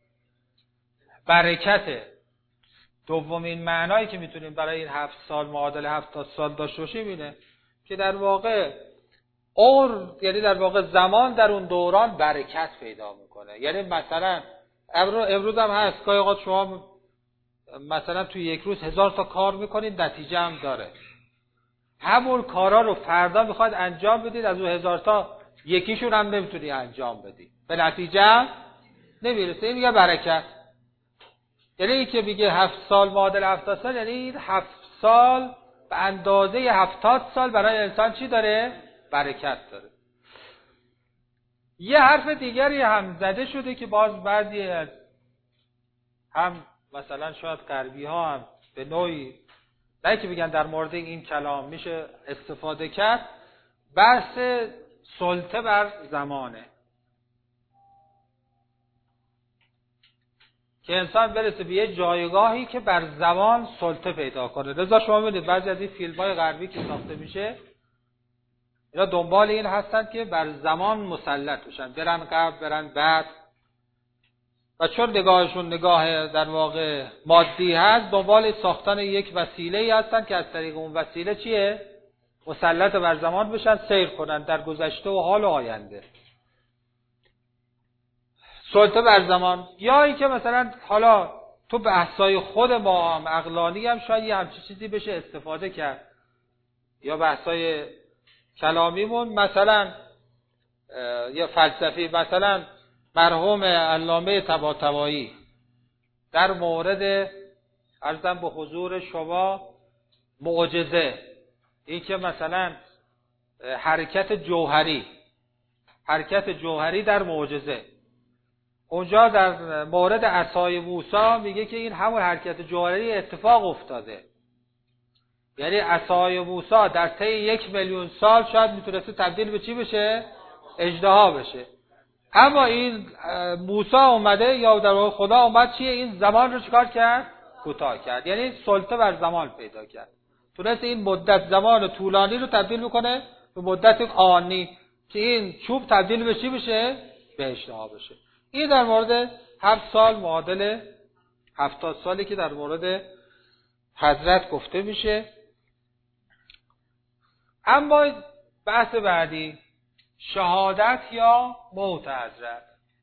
برکته. دومین معنایی که میتونیم برای این هفت سال معادل هفتاد سال داشته باشیم اینه که در واقع عمر، یعنی در واقع زمان در اون دوران برکت پیدا میکنه. یعنی مثلا امروز هم هست گاهی اوقات شما مثلا توی یک روز هزار تا کار میکنید، نتیجه هم داره. همون کارا رو فردا میخواید انجام بدید، از اون هزار تا یکیشون هم نمیتونی انجام بدی، به نتیجه هم نمیرسه. این میگه برکت. یعنی این که میگه هفت سال معادل هفتاد سال، یعنی این هفت سال به اندازه هفتاد سال برای انسان چی داره؟ برکت داره. یه حرف دیگری هم زده شده که باز بعضی از هم مثلا شاید غربی ها هم به نوعی نه که بگن در مورد این کلام میشه استفاده کرد، بحث سلطه بر زمانه، که انسان برسه به یه جایگاهی که بر زمان سلطه پیدا کنه. لذا شما ببینید بعضی از این فیلم‌های غربی که ساخته میشه اینا دنبال این هستن که بر زمان مسلط بشن، برن قبل برن بعد، و چون نگاهشون نگاه در واقع مادی هست دنبال ساختن یک وسیله‌ای هستن که از طریق اون وسیله چیه؟ مسلط بر زمان بشن، سیر کنن در گذشته و حال و آینده. سلطه بر زمان، یا این که مثلا حالا تو بحثای خود ما هم عقلانی هم شاید یه همچین چیزی بشه استفاده کرد، یا بحثای کلامیمون مثلا یا فلسفی، مثلا مرحوم علامه طباطبایی در مورد عرضم به حضور شما معجزه، این که مثلا حرکت جوهری حرکت جوهری در معجزه، اونجا در مورد عصای موسی میگه که این همون حرکت جوهری اتفاق افتاده، یعنی عصای موسی در طی یک میلیون سال شاید میتونسته تبدیل به چی بشه؟ اژدها بشه. اما این موسی اومده یا در واقع خدا اومد چیه؟ این زمان رو چیکار کرد؟ کوتاه کرد، یعنی سلطه بر زمان پیدا کرد، تونست این مدت زمان طولانی رو تبدیل بکنه به مدت آنی که این چوب تبدیل به چی بشه؟ به اژدها بشه. این در مورد هفت سال معادل هفتاد سالی که در مورد حضرت گفته میشه. اما بحث بعدی شهادت یا موت حضرت،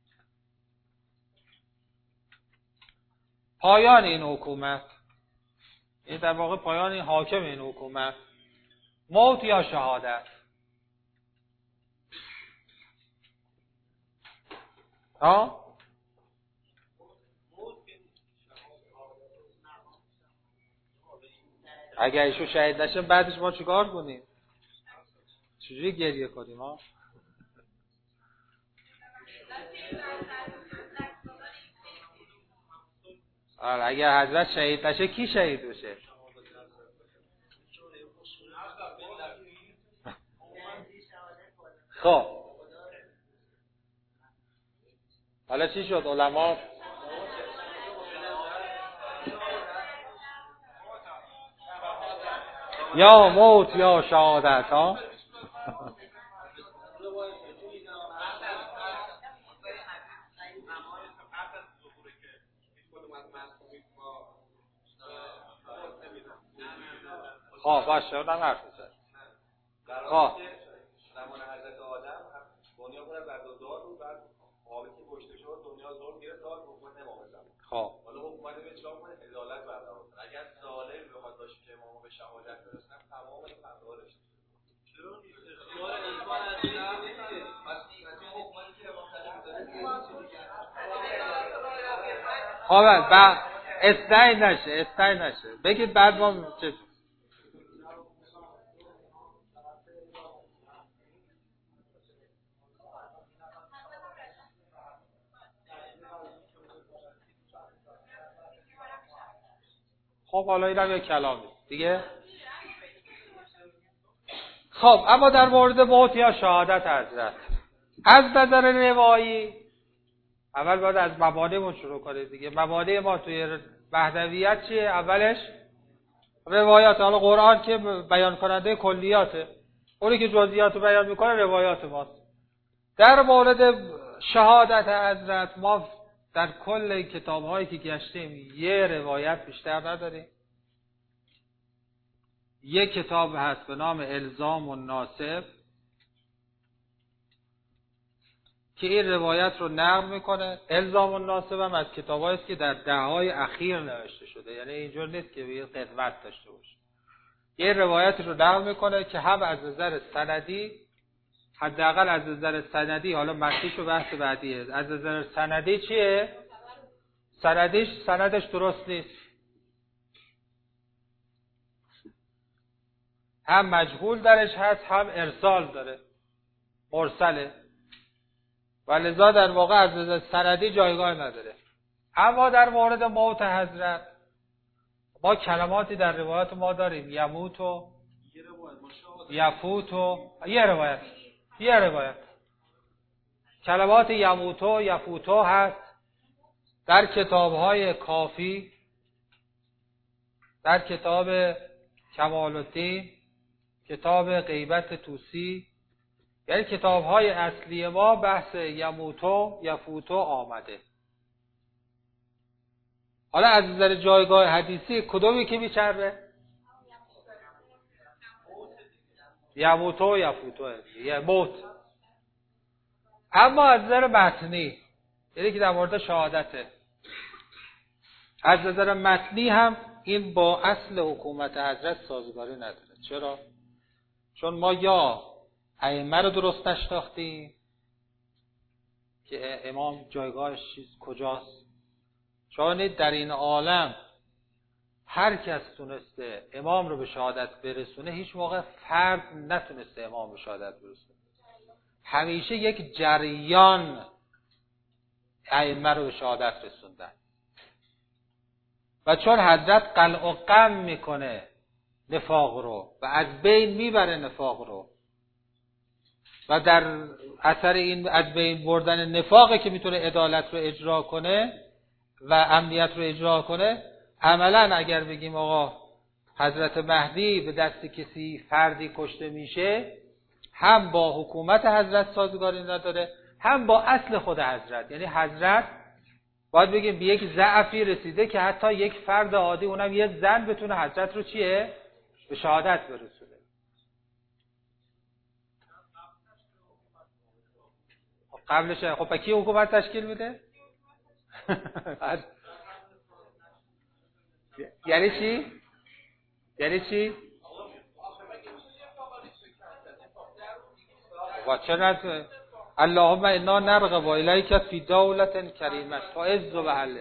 پایان این حکومت، این در واقع پایان این حاکم این حکومت، موت یا شهادت. ها؟ اگر ایشون شهید نشه بعدش ما چیکار کنیم؟ چجوری گریه کنیم ها؟ آره اگر حضرت شهید نشه کی شهید بشه؟ خب حالا چی شد علما؟ یا موت یا شهادت ها؟ خب باشه اونم حرف بزن. خب زمان حضرت آدم دنیا پر از عذاب بود، بعد قابل که کشته شد دنیا ظلم گرفت تا حکومت امام زمان. خب حالا حکومت به چیکار کنه؟ عدالت برقرار کنه. اگر ظالم بخواد باشه که امامو به شهادت برسن تمام این فضایلش چرا اختیار اجبار از این نمیده؟ پس این حکومتی که امام داره خب بعد استای نشه استای نشه بگید بعد ما چه خب حالا اینم یک کلامی دیگه. خب اما در مورد موت یا شهادت حضرت از نظر روایی اول باید از مبادئمون شروع کنیم دیگه. مبادئ ما توی وحدویت چیه؟ اولش روایات، حالا قرآن که بیان کننده کلیاته، اونی که جزئیات رو بیان میکنه روایات ماست. در مورد شهادت حضرت ما در کل کتاب‌هایی که گشتیم یه روایت بیشتر نداریم. یک کتاب هست به نام الزام الناسب که این روایت رو نقل میکنه. الزام الناسب هم از کتابایی است که در دهه‌های اخیر نوشته شده، یعنی اینجور نیست که به قدمت داشته باشه. یه روایت رو نقل میکنه که هم از نظر سندی، حداقل از نظر سندی، حالا متنیش و بحث بعدیه، از نظر سندی چیه؟ سندیش سندش درست نیست، هم مجهول درش هست هم ارسال داره، مرسله، و لذا در واقع از نظر سندی جایگاه نداره. اما در مورد موت حضرت ما کلماتی در روایات ما داریم، یموتو، یفوتو، یه روایت یه روایت کلمات یموتو یفوتو هست در کتاب‌های کافی، در کتاب کمال الدین، کتاب غیبت توسی، یعنی کتاب‌های اصلی ما بحث یموتو یفوتو آمده. حالا از نظر جایگاه حدیثی کدومی که میچربه؟ یموتو یفوتو یه موت. اما از نظر متنی، یعنی که در مورد شهادته، از نظر متنی هم این با اصل حکومت حضرت سازگاری نداره. چرا؟ چون ما یا ائمه رو درست نشناختیم که امام جایگاهش چیز کجاست. چون در این عالم هر کس تونسته امام رو به شهادت برسونه، هیچ موقع فرد نتونسته امام به شهادت برسونه. همیشه یک جریان ائمه رو به شهادت رسوندن و چون حضرت قلع و قم میکنه نفاق رو و از بین میبره نفاق رو و در اثر این از بین بردن نفاقه که میتونه عدالت رو اجرا کنه و امنیت رو اجرا کنه. عملا اگر بگیم آقا حضرت مهدی به دست کسی فردی کشته میشه، هم با حکومت حضرت سازگاری نداره، هم با اصل خود حضرت. یعنی حضرت باید بگیم به یک ضعفی رسیده که حتی یک فرد عادی، اونم یه زن، بتونه حضرت رو چیه؟ به شهادت برسونه. قبلش خب کی حکومت تشکیل میده؟ یعنی چی؟ یعنی چی؟ و چرا اللهم انا نرغب الیک فی دولت کریمه تعز و بهله.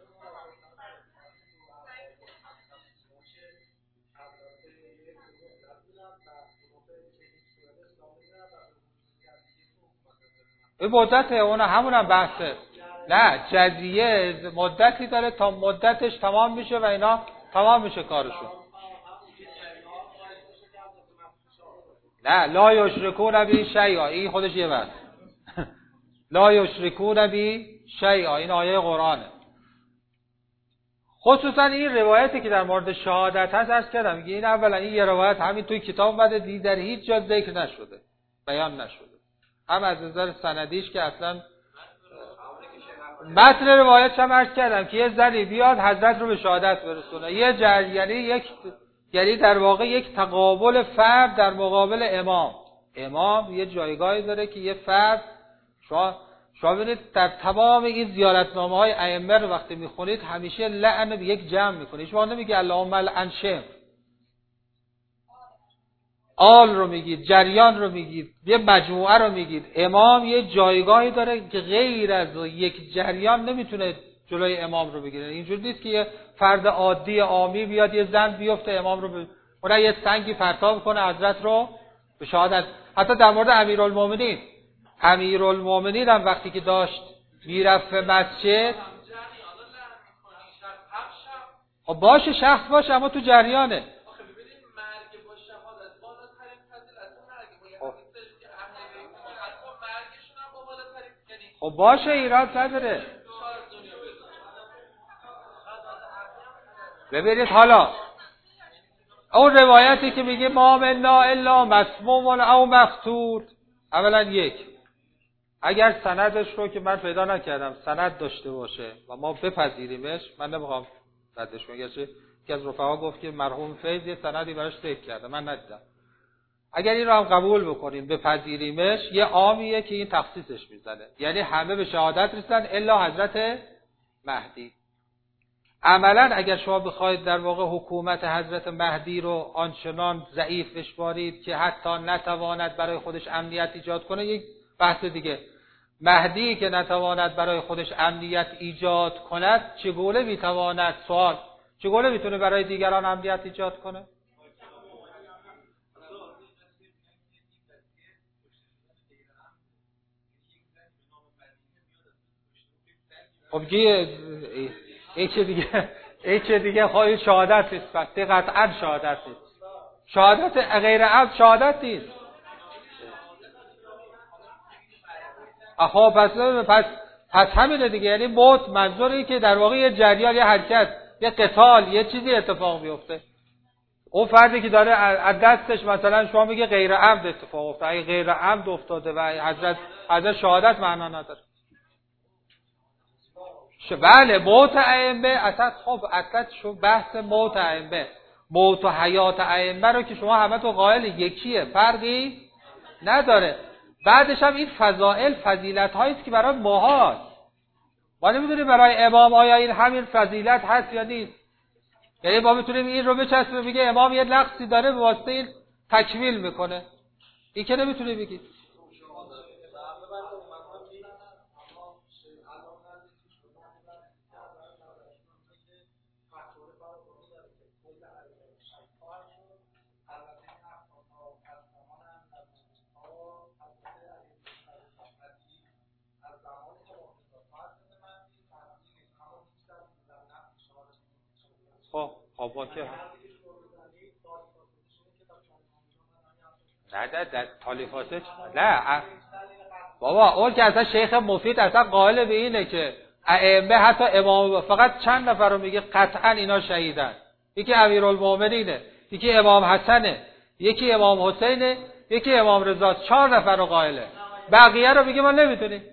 این مدته اون همونم بحثه. نه جزیه مدتی داره تا مدتش تمام میشه و اینا تمام میشه کارشون. نه لا یشرکون بی شیئا، این خودش یه بحث. لا یشرکون بی شیئا، این آیه قرآنه. خصوصا این روایتی که در مورد شهادت هست عرض کردم، میگه این اولا این یه روایت همین توی کتاب اومده، دی در هیچ جا ذکر نشده، بیان نشده، هم از نظر سندیش که اصلا متن روایت هم عرض کردم که یه زنی بیاد حضرت رو به شهادت برسونه، یه جر... یعنی یک یعنی در واقع یک تقابل فرد در مقابل امام. امام یه جایگاهی داره که یه فرد، شما شما ببینید در تمام این زیارتنامه های ائمه رو وقتی میخونید همیشه لعن به یک جمع میکنید. شما نمیگه اللهم لعن شیخ، آل رو میگید، جریان رو میگید، یه مجموعه رو میگید. امام یه جایگاهی داره که غیر از یک جریان نمیتونه جلوی امام رو بگیره. اینجوری نیست که یه فرد عادی عامی بیاد یه زن بیفته امام رو ب... اون یه سنگی پرتاب کنه حضرت رو به شهادت. حتی در مورد امیرالمومنین، امیرالمومنین هم وقتی که داشت میرفت مسجد، خب باشه شخص باشه اما تو جریانه. خب باشه ایراد نداره. ببینید حالا اون روایتی که میگه ما منا الا مسموم او مقتول، اولا یک، اگر سندش رو که من پیدا نکردم سند داشته باشه و ما بپذیریمش، من نمیخوام ردش کنم، گرچه که از رفقا گفت که مرحوم فیض یه سندی براش ذکر کرده، من ندیدم. اگر این رو هم قبول بکنیم بپذیریمش، یه عامیه که این تخصیصش میزنه، یعنی همه به شهادت رسیدن الا حضرت مهدی. عملا اگر شما بخواید در واقع حکومت حضرت مهدی رو آنچنان ضعیف بشمارید که حتی نتواند برای خودش امنیت ایجاد کنه، یک بحث دیگه. مهدی که نتواند برای خودش امنیت ایجاد کند، چگونه میتواند سوال چگونه میتونه برای دیگران امنیت ایجاد کنه؟ خب این چه دیگه این چه دیگه خواهی شهادت نیست، پس قطعا شهادت نیست. شهادت غیر عبد شهادت نیست. آها پس پس پس همینه دیگه. یعنی موت منظوری که در واقع یه جریان، یه حرکت، یه قتال، یه چیزی اتفاق میفته. اون فردی که داره از دستش مثلا شما میگه غیر عمد اتفاق افتاده، اگه غیر عمد افتاده و حضرت حضرت شهادت معنا نداره. بله موت ائمه اصلا، خب اصلا شو بحث موت ائمه، موت و حیات ائمه رو که شما همه تو قائل یکیه، فرقی نداره. بعدش هم این فضائل فضیلت هایی است که برای ماهاست. ما نمیدونیم برای امام آیا این همین فضیلت هست یا نیست. یعنی ما میتونیم این رو بچسبیم بگه امام یه نقصی داره به واسطه این تکمیل میکنه. این که نمیتونه بگید. خب خب با که نه نه در تالیفاته نه بابا اون که اصلا شیخ مفید اصلا قائل به اینه که ائمه حتی امام فقط چند نفر رو میگه قطعا اینا شهیدن. یکی امیرالمومنینه، یکی امام حسنه، یکی امام حسینه، یکی امام رضا. چهار نفر رو قائله. بقیه رو میگه ما نمیتونیم.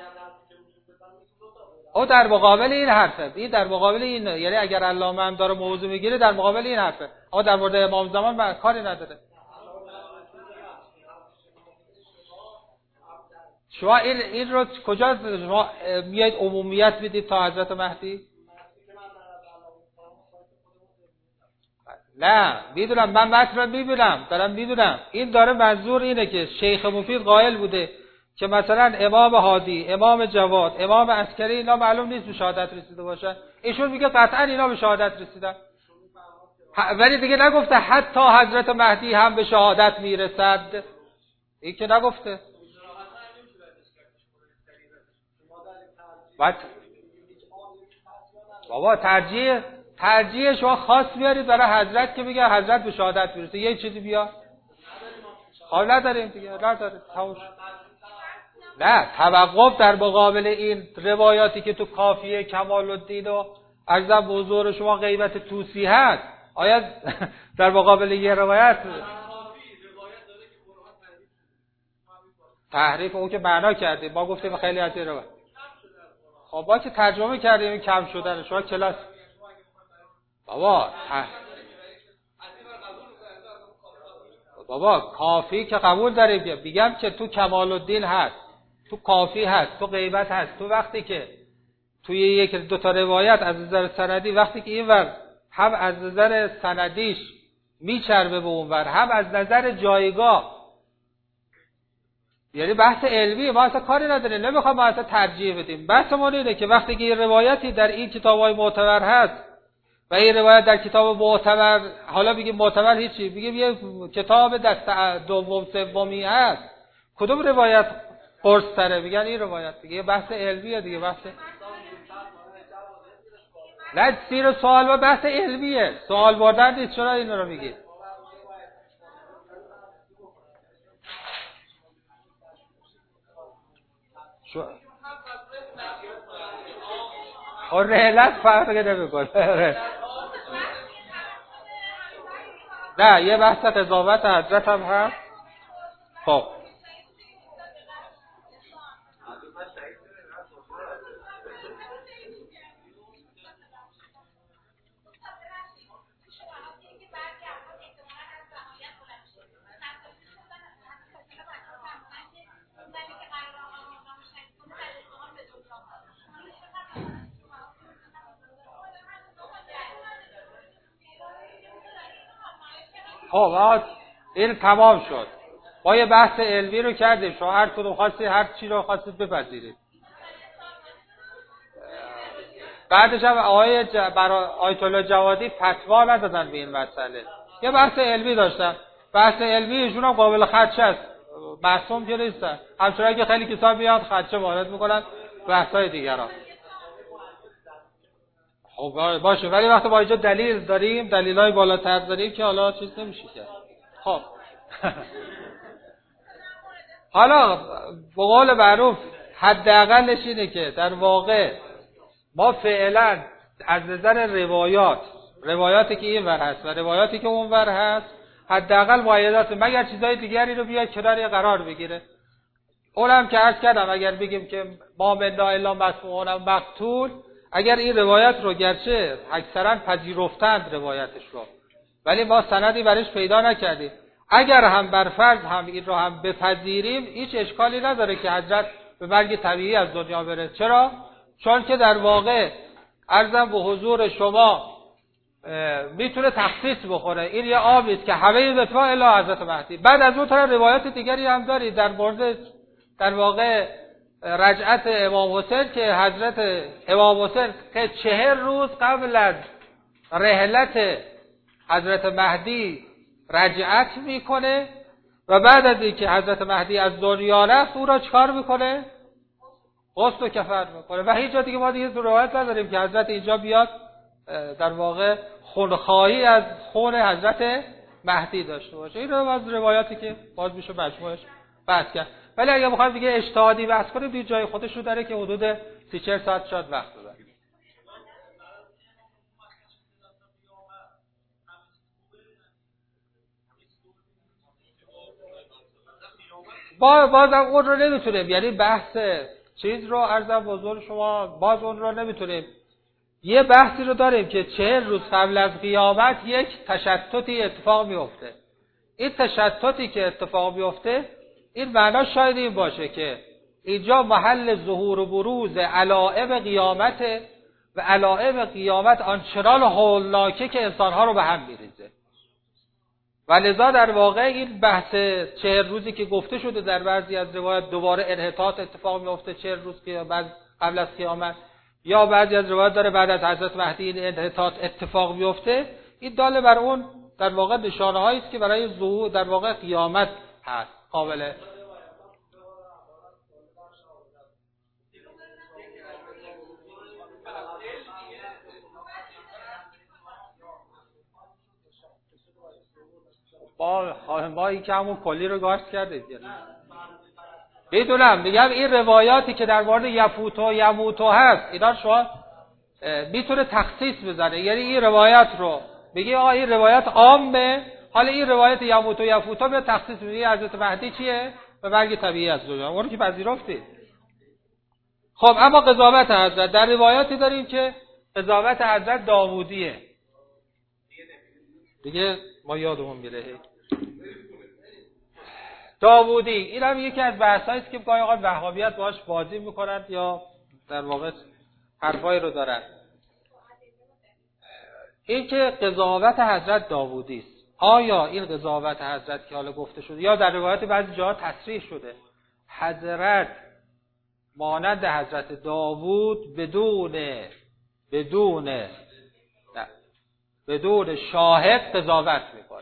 او در مقابل این حرفه. این در مقابل این، یعنی اگر علامه هم داره موضوع میگیره در مقابل این حرفه. اما در مورد امام زمان کاری نداره. شما این این رو کجا شما میایید عمومیت میدید تا حضرت مهدی؟ نه میدونم، من متن میبینم، دارم میدونم. این داره منظور اینه که شیخ مفید قائل بوده که مثلا امام هادی، امام جواد، امام عسکری اینا معلوم نیست به شهادت رسیده باشن. ایشون میگه قطعا اینا به شهادت رسیدن. ولی دیگه نگفته حتی حضرت مهدی هم به شهادت میرسد. این که نگفته. بعد بابا ترجیح ترجیح شما خاص بیارید برای حضرت که بگه حضرت به شهادت میرسه. یه چیزی بیا. خب نداریم دیگه، نداریم. تموش. نه توقف در مقابل این روایاتی که تو کافیه کمال الدین و عرضم به حضور شما غیبت توسی هست، آیا در مقابل یه روایت تحریف اون که معنا کردیم، ما گفتیم خیلی از این روایت خب با که ترجمه کردیم این کم شدن شما کلاس بابا اه. بابا کافی که قبول داریم. میگم که تو کمال الدین هست، تو کافی هست، تو غیبت هست. تو وقتی که توی یک دو تا روایت از نظر سندی، وقتی که اینور هم از نظر سندیش میچربه به اونور، هم از نظر جایگاه، یعنی بحث علمی ما اصلا کاری نداریم، نمیخوام ما اصلا ترجیح بدیم. بحثمون اینه که وقتی که این روایتی در این کتاب‌های معتبر هست و این روایت در کتاب معتبر، حالا بگیم معتبر هیچی، بگیم یه کتاب دست دوم سومی هست، کدوم روایت قرص‌تره؟ میگن این روایت دیگه. بحث علمیه دیگه. بحث نه سیر سوال و بحث علمیه، سوال بردن نیست. چرا این رو میگی؟ شو اور رحلت فرق نمیکنه. نه یه بحث قضاوت حضرت هم هست. خب خب این تمام شد. ما یه بحث علمی رو کردیم. شما هر کدوم خواستید هر چی رو خواستید بپذیرید. بعدش هم آقای ج... برای آیت الله جوادی فتوا ندادن به این مسئله. یه بحث علمی داشتن. بحث علمی ایشون هم قابل خدشه است. معصوم که نیستن. همچنان که خیلی کتاب میاد خدشه وارد میکنن بحث‌های دیگران. خب باشه، ولی وقتی با اینجا دلیل داریم، دلیلای بالاتر داریم که حالا چیز نمیشه کرد. خب حالا به قول معروف حداقلش اینه که در واقع ما فعلا از نظر روایات، روایاتی که این ور هست و روایاتی که اون ور هست، حداقل مؤیدات، مگر چیزای دیگری رو بیاد کنار قرار بگیره. اونم که عرض کردم اگر بگیم که ما منا الا مسموعون مقتول، اگر این روایت رو گرچه اکثرا پذیرفتند روایتش رو، ولی ما سندی برش پیدا نکردیم. اگر هم بر فرض هم این رو هم بپذیریم، هیچ اشکالی نداره که حضرت به مرگ طبیعی از دنیا بره. چرا؟ چون که در واقع عرضم به حضور شما میتونه تخصیص بخوره. این یه آبی است که همه دفاع الا حضرت مهدی. بعد از اون طرف روایات دیگری هم دارید در مورد در واقع رجعت امام حسین که حضرت امام حسین که چهل روز قبل از رحلت حضرت مهدی رجعت میکنه و بعد از اینکه حضرت مهدی از دنیا رفت او را چکار میکنه؟ غسل و کفن میکنه. و هیچ جا دیگه ما دیگه روایت نداریم که حضرت اینجا بیاد در واقع خونخواهی از خون حضرت مهدی داشته باشه. این رو از روایاتی که باز میشه مجموعش بحث کرد. ولی اگه بخوایم دیگه اجتهادی بحث کنیم دیگه جای خودش رو داره که حدود سی چهل ساعت شاید وقت ببره. با بازم اون رو نمیتونیم، یعنی بحث چیز رو عرضم بزرگ شما باز اون رو نمیتونیم. یه بحثی رو داریم که چهل روز قبل از قیامت یک تشتتی اتفاق میفته. این تشتتی که اتفاق میفته این معنا شاید این باشه که اینجا محل ظهور و بروز علائم قیامته و علائم قیامت آنچنان هولناکه که انسانها رو به هم میریزه. و لذا در واقع این بحث چهل روزی که گفته شده در بعضی از روایات دوباره انحطاط اتفاق میفته چهل روز که بعد قبل از قیامت، یا بعضی از روایات داره بعد از حضرت مهدی این انحطاط اتفاق میفته. این داله بر اون در واقع نشانه هایی است که برای ظهور در واقع قیامت هست قابل. با ما این که همون کلی رو گاشت کردید بدونم. میگم این روایاتی که در مورد یفوتو یموتو هست اینا شما میتونه تخصیص بزنه، یعنی این روایت رو بگی آقا این روایت عامه، حالا این روایت یموتو یفوتو به تخصیص میگه حضرت مهدی چیه و مرگ طبیعی از دنیا، اون رو که پذیرفتید. خب اما قضاوت حضرت در روایاتی داریم که قضاوت حضرت داوودیه دیگه، ما یادمون میره داوودی. این هم یکی از بحثایی است که گاهی اوقات وهابیت باهاش بازی میکنند یا در واقع حرفایی رو دارن. این که قضاوت حضرت داوودی است، آیا این قضاوت حضرت که حالا گفته شده یا در روایت بعضی جاها تصریح شده حضرت مانند حضرت داوود بدون بدون نه بدون شاهد قضاوت میکنه،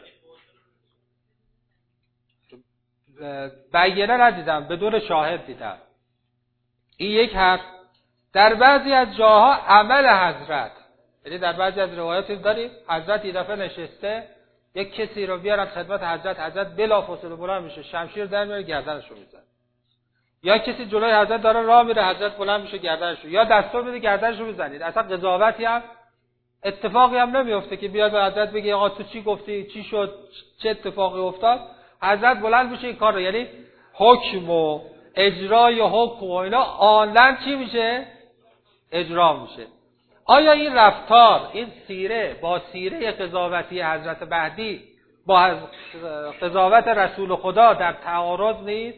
بیانه ندیدم بدون شاهد دیدم. این یک حرف. در بعضی از جاها عمل حضرت، یعنی در بعضی از روایات داریم حضرت یه دفعه نشسته یک کسی رو بیارن خدمت حضرت، حضرت بلافاصله بلند میشه شمشیر در میاره گردنش رو میزنه، یا کسی جلوی حضرت داره راه میره حضرت بلند میشه گردنش رو، یا دستور میده گردنش رو بزنید. اصلا قضاوتی هم اتفاقی هم نمیفته که بیاد به حضرت بگه آقا تو چی گفتی، چی شد، چه اتفاقی افتاد. حضرت بلند میشه این کار رو، یعنی حکم و اجرای حکم و اینا آنلاین چی میشه؟ اجرا میشه. آیا این رفتار، این سیره با سیره قضاوتی حضرت مهدی با قضاوت رسول خدا در تعارض نیست؟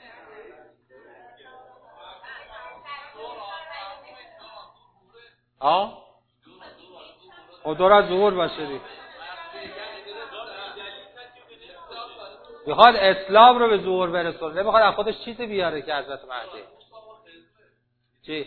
آه؟ خدا را ظهور باشه دید. میخواد اسلام رو به ظهور برسونه، نمیخواد از خودش چیزی بیاره که حضرت مهدی چی؟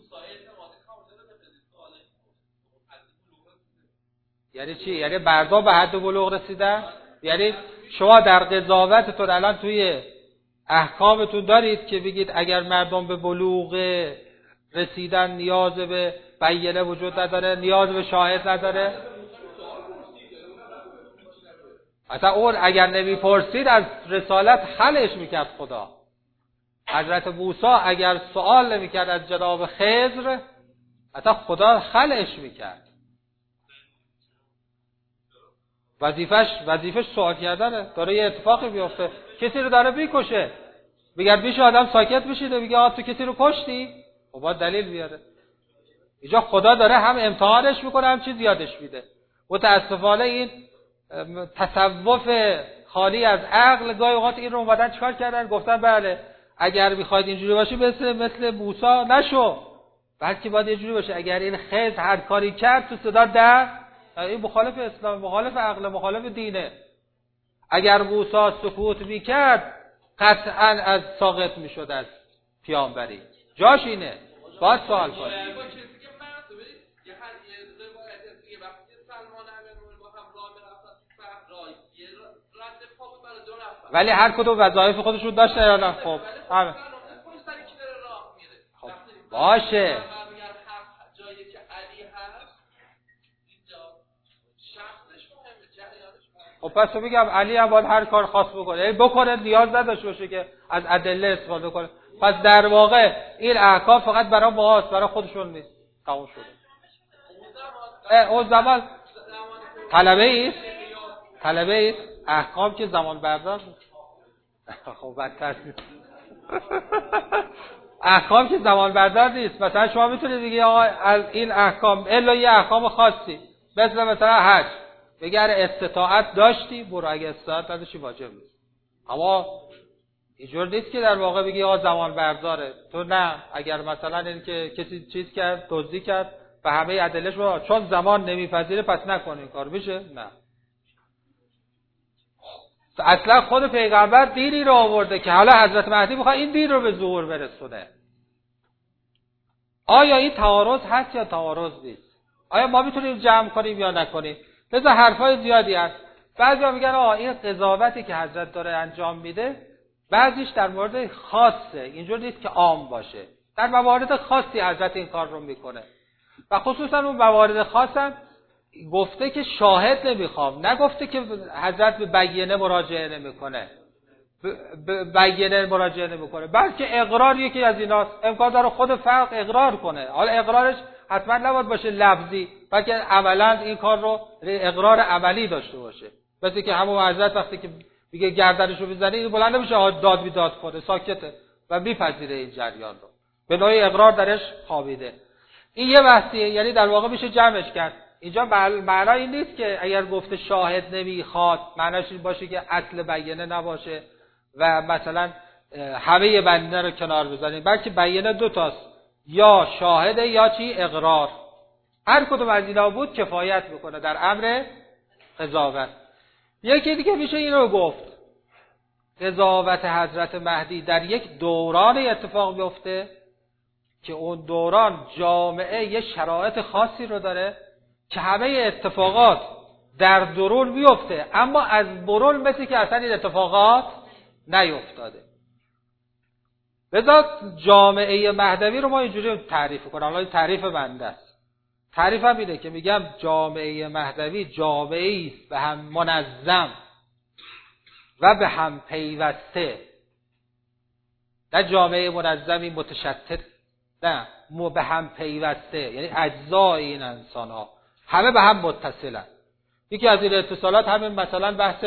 یعنی چی؟ یعنی مردم به حد بلوغ رسیدن؟ یعنی شما در قضاوتتون الان توی احکامتون دارید که بگید اگر مردم به بلوغ رسیدن نیاز به بیانه وجود نداره، نیاز به شاهد نداره؟ اصلا اون اگر نمیپرسید از رسالت خلعش میکرد خدا. حضرت موسی اگر سوال نمیکرد از جناب خضر اصلا خدا خلعش میکرد. وظیفش وظیفش سوال کردنه. داره یه اتفاقی بیفته، کسی رو داره میکشه، بگرد بیشه آدم ساکت بشید و بگه آه تو کسی رو کشتی، خب باید دلیل بیاره. اینجا خدا داره هم امتحانش میکنه هم چیز یادش میده. متاسفانه این تصوف خالی از عقل گاهی اوقات این رو اومدن چیکار کردن؟ گفتن بله اگر میخواید اینجوری باشی مثل مثل موسی نشو، بلکه باید یه جوری باشه اگر این خز هر کاری کرد تو صدا در، این مخالف اسلام، مخالف عقل، مخالف دینه. اگر موسی سکوت میکرد قطعا از ساقط میشد از پیامبری. جاش اینه، باید سوال کنید. ولی هر کدوم وظایف خودشون داشته یا نه؟ خب همه خب باشه. خب پس تو میگم علی هم باید هر کار خاص بکنه، یعنی بکنه، نیاز نداشته باشه که از ادله استفاده کنه. پس در واقع این احکام فقط برای ماست، برای خودشون نیست. تموم شده. اون زمان طلبه ایست طلبه ایست احکام که زمان بردار خب بدتر نیست. احکام که زمان بردار نیست. مثلا شما میتونید بگید آقا از این احکام الا یه احکام خاصی، مثل مثلا حج، بگر استطاعت داشتی برو، اگه استطاعت نداشتی واجب نیست. اما اینجور نیست که در واقع بگی آقا زمان برداره. تو نه، اگر مثلا این که کسی چیز کرد، دزدی کرد و همه ادلهش رو چون زمان نمیپذیره پس نکن این کار، میشه؟ نه. اصلا خود پیغمبر دینی رو آورده که حالا حضرت مهدی میخواد این دین رو به ظهور برسونه. آیا این تعارض هست یا تعارض نیست؟ آیا ما میتونیم جمع کنیم یا نکنیم؟ لذا حرفای زیادی هست. بعضیا میگن آقا این قضاوتی که حضرت داره انجام میده بعضیش در مورد خاصه، اینجور نیست که عام باشه. در موارد خاصی حضرت این کار رو میکنه و خصوصا اون موارد خاصم گفته که شاهد نمیخوام، نگفته که حضرت به بیینه مراجعه نمیکنه، به بیینه مراجعه نمیکنه، بلکه اقرار یکی از ایناست. امکان داره خود فرق اقرار کنه. حالا اقرارش حتما نباید باشه لفظی، بلکه عملا این کار رو اقرار عملی داشته باشه. مثل که همون حضرت وقتی که میگه گردنشو بزنه این بلند نمیشه داد بیداد کنه، ساکته و میپذیره این جریان رو، به نوعی اقرار درش خوابیده. این یه بحثیه، یعنی در واقع میشه جمعش کرد. اینجا معنی این نیست که اگر گفته شاهد نمیخواد معنیش این باشه که اصل بیینه نباشه و مثلا همه بیینه رو کنار بزنیم، بلکه بیینه دو تاست، یا شاهده یا چی؟ اقرار. هر کدوم از اینا بود کفایت میکنه در امر قضاوت. یکی دیگه میشه این رو گفت قضاوت حضرت مهدی در یک دوران اتفاق بیفته که اون دوران جامعه یه شرایط خاصی رو داره که همه اتفاقات در درون بیفته، اما از برون مثل که اصلا این اتفاقات نیفتاده. لذا جامعه مهدوی رو ما اینجوری تعریف کنم، حالا تعریف بنده است. تعریفم اینه که میگم جامعه مهدوی جامعه است به هم منظم و به هم پیوسته، نه جامعه منظمی متشتت، نه مو به هم پیوسته، یعنی اجزای این انسان ها همه به هم متصلن. یکی از این اتصالات همین مثلا بحث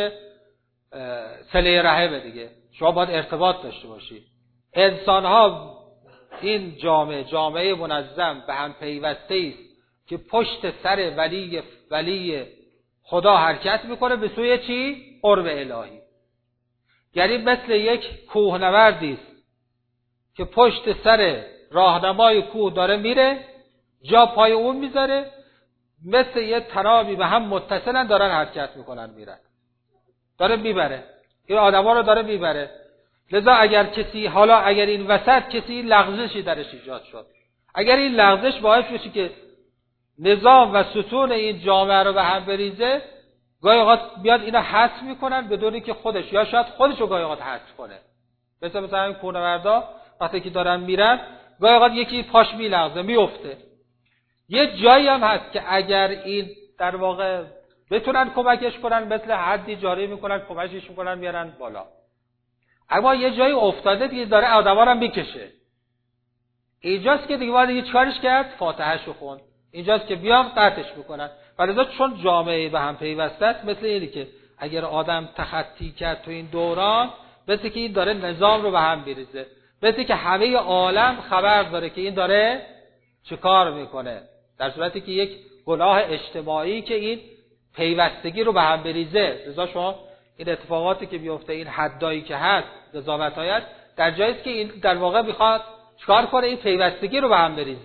صله رحمه دیگه. شما باید ارتباط داشته باشید. انسان ها این جامعه جامعه منظم به هم پیوسته است که پشت سر ولی ولی خدا حرکت میکنه به سوی چی؟ قرب الهی. یعنی مثل یک کوهنوردی است که پشت سر راهنمای کوه داره میره، جا پای اون میذاره، مثل یه تنابی به هم متصلن دارن حرکت میکنن میرن، داره میبره این آدما رو داره میبره. لذا اگر کسی حالا اگر این وسط کسی لغزشی درش ایجاد شد، اگر این لغزش باعث بشه که نظام و ستون این جامعه رو به هم بریزه، گاهی اوقات بیاد اینا حذف میکنن بدون اینکه خودش یا شاید خودش رو گاهی اوقات حذف کنه. مثلا مثلا این کوهنوردا وقتی که دارن میرن گاهی اوقات یکی پاش میلغزه میفته. یه جایی هم هست که اگر این در واقع بتونن کمکش کنن، مثل حدی جاری میکنن کمکش میکنن میارن بالا. اما یه جایی افتاده دیگه داره آدما رو میکشه، اینجاست که دیگه باید یه چیکارش کرد؟ فاتحه‌شو خوند. اینجاست که بیان قطعش میکنن. ولی چون جامعه به هم پیوسته است، مثل اینی که اگر آدم تخطی کرد تو این دوران، مثل که این داره نظام رو به هم بریزه، مثل که همه عالم خبر داره که این داره چه کار میکنه، در صورتی که یک گناه اجتماعی که این پیوستگی رو به هم بریزه. لذا شما این اتفاقاتی که بیفته، این حدایی که هست، قضاوت‌های هست، در جایی است که این در واقع میخواد چیکار کنه؟ این پیوستگی رو به هم بریزه.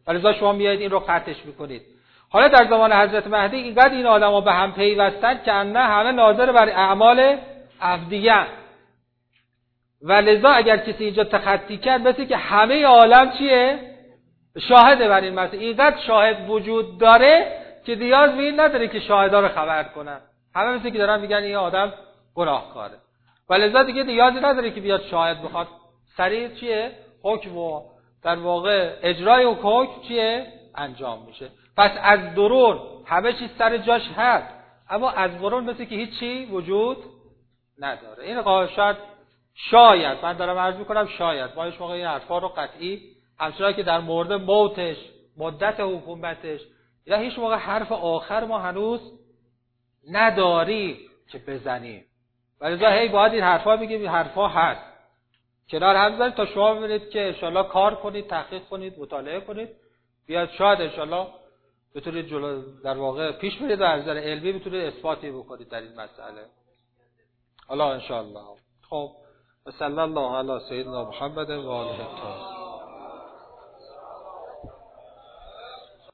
ولذا شما میایید این رو قطعش میکنید. حالا در زمان حضرت مهدی اینقدر این آدما به هم پیوستن که نه همه ناظر بر اعمال عبدیه، ولذا اگر کسی اینجا تخطی کرد مثل که همه عالم چیه؟ شاهده بر این مسئله. اینقدر شاهد وجود داره که نیاز به این نداره که شاهدا رو خبر کنن. همه مثل که دارن میگن این آدم گناهکاره، ولذا دیگه نیازی نداره که بیاد شاهد بخواد. سریع چیه؟ حکم و در واقع اجرای حکم چیه؟ انجام میشه. پس از درون همه چیز سر جاش هست، اما از برون مثل که هیچی وجود نداره. این شاید شاید من دارم عرض میکنم شاید ما هیچ موقع این حرفا رو قطعی همچنان که در مورد موتش، مدت حکومتش یا هیچ موقع حرف آخر ما هنوز نداری که بزنیم، ولذا هی باید این حرفا بگیم. این حرفا هست کنار هم بذارید تا شما ببینید که انشالله کار کنید، تحقیق کنید، مطالعه کنید، بیاد شاید انشالله بتونید جلو در واقع پیش برید و از نظر علمی بتونید اثباتی بکنید در این مسئله. الله انشالله. خب صلی الله علی سیدنا محمد و آله الطاهرین.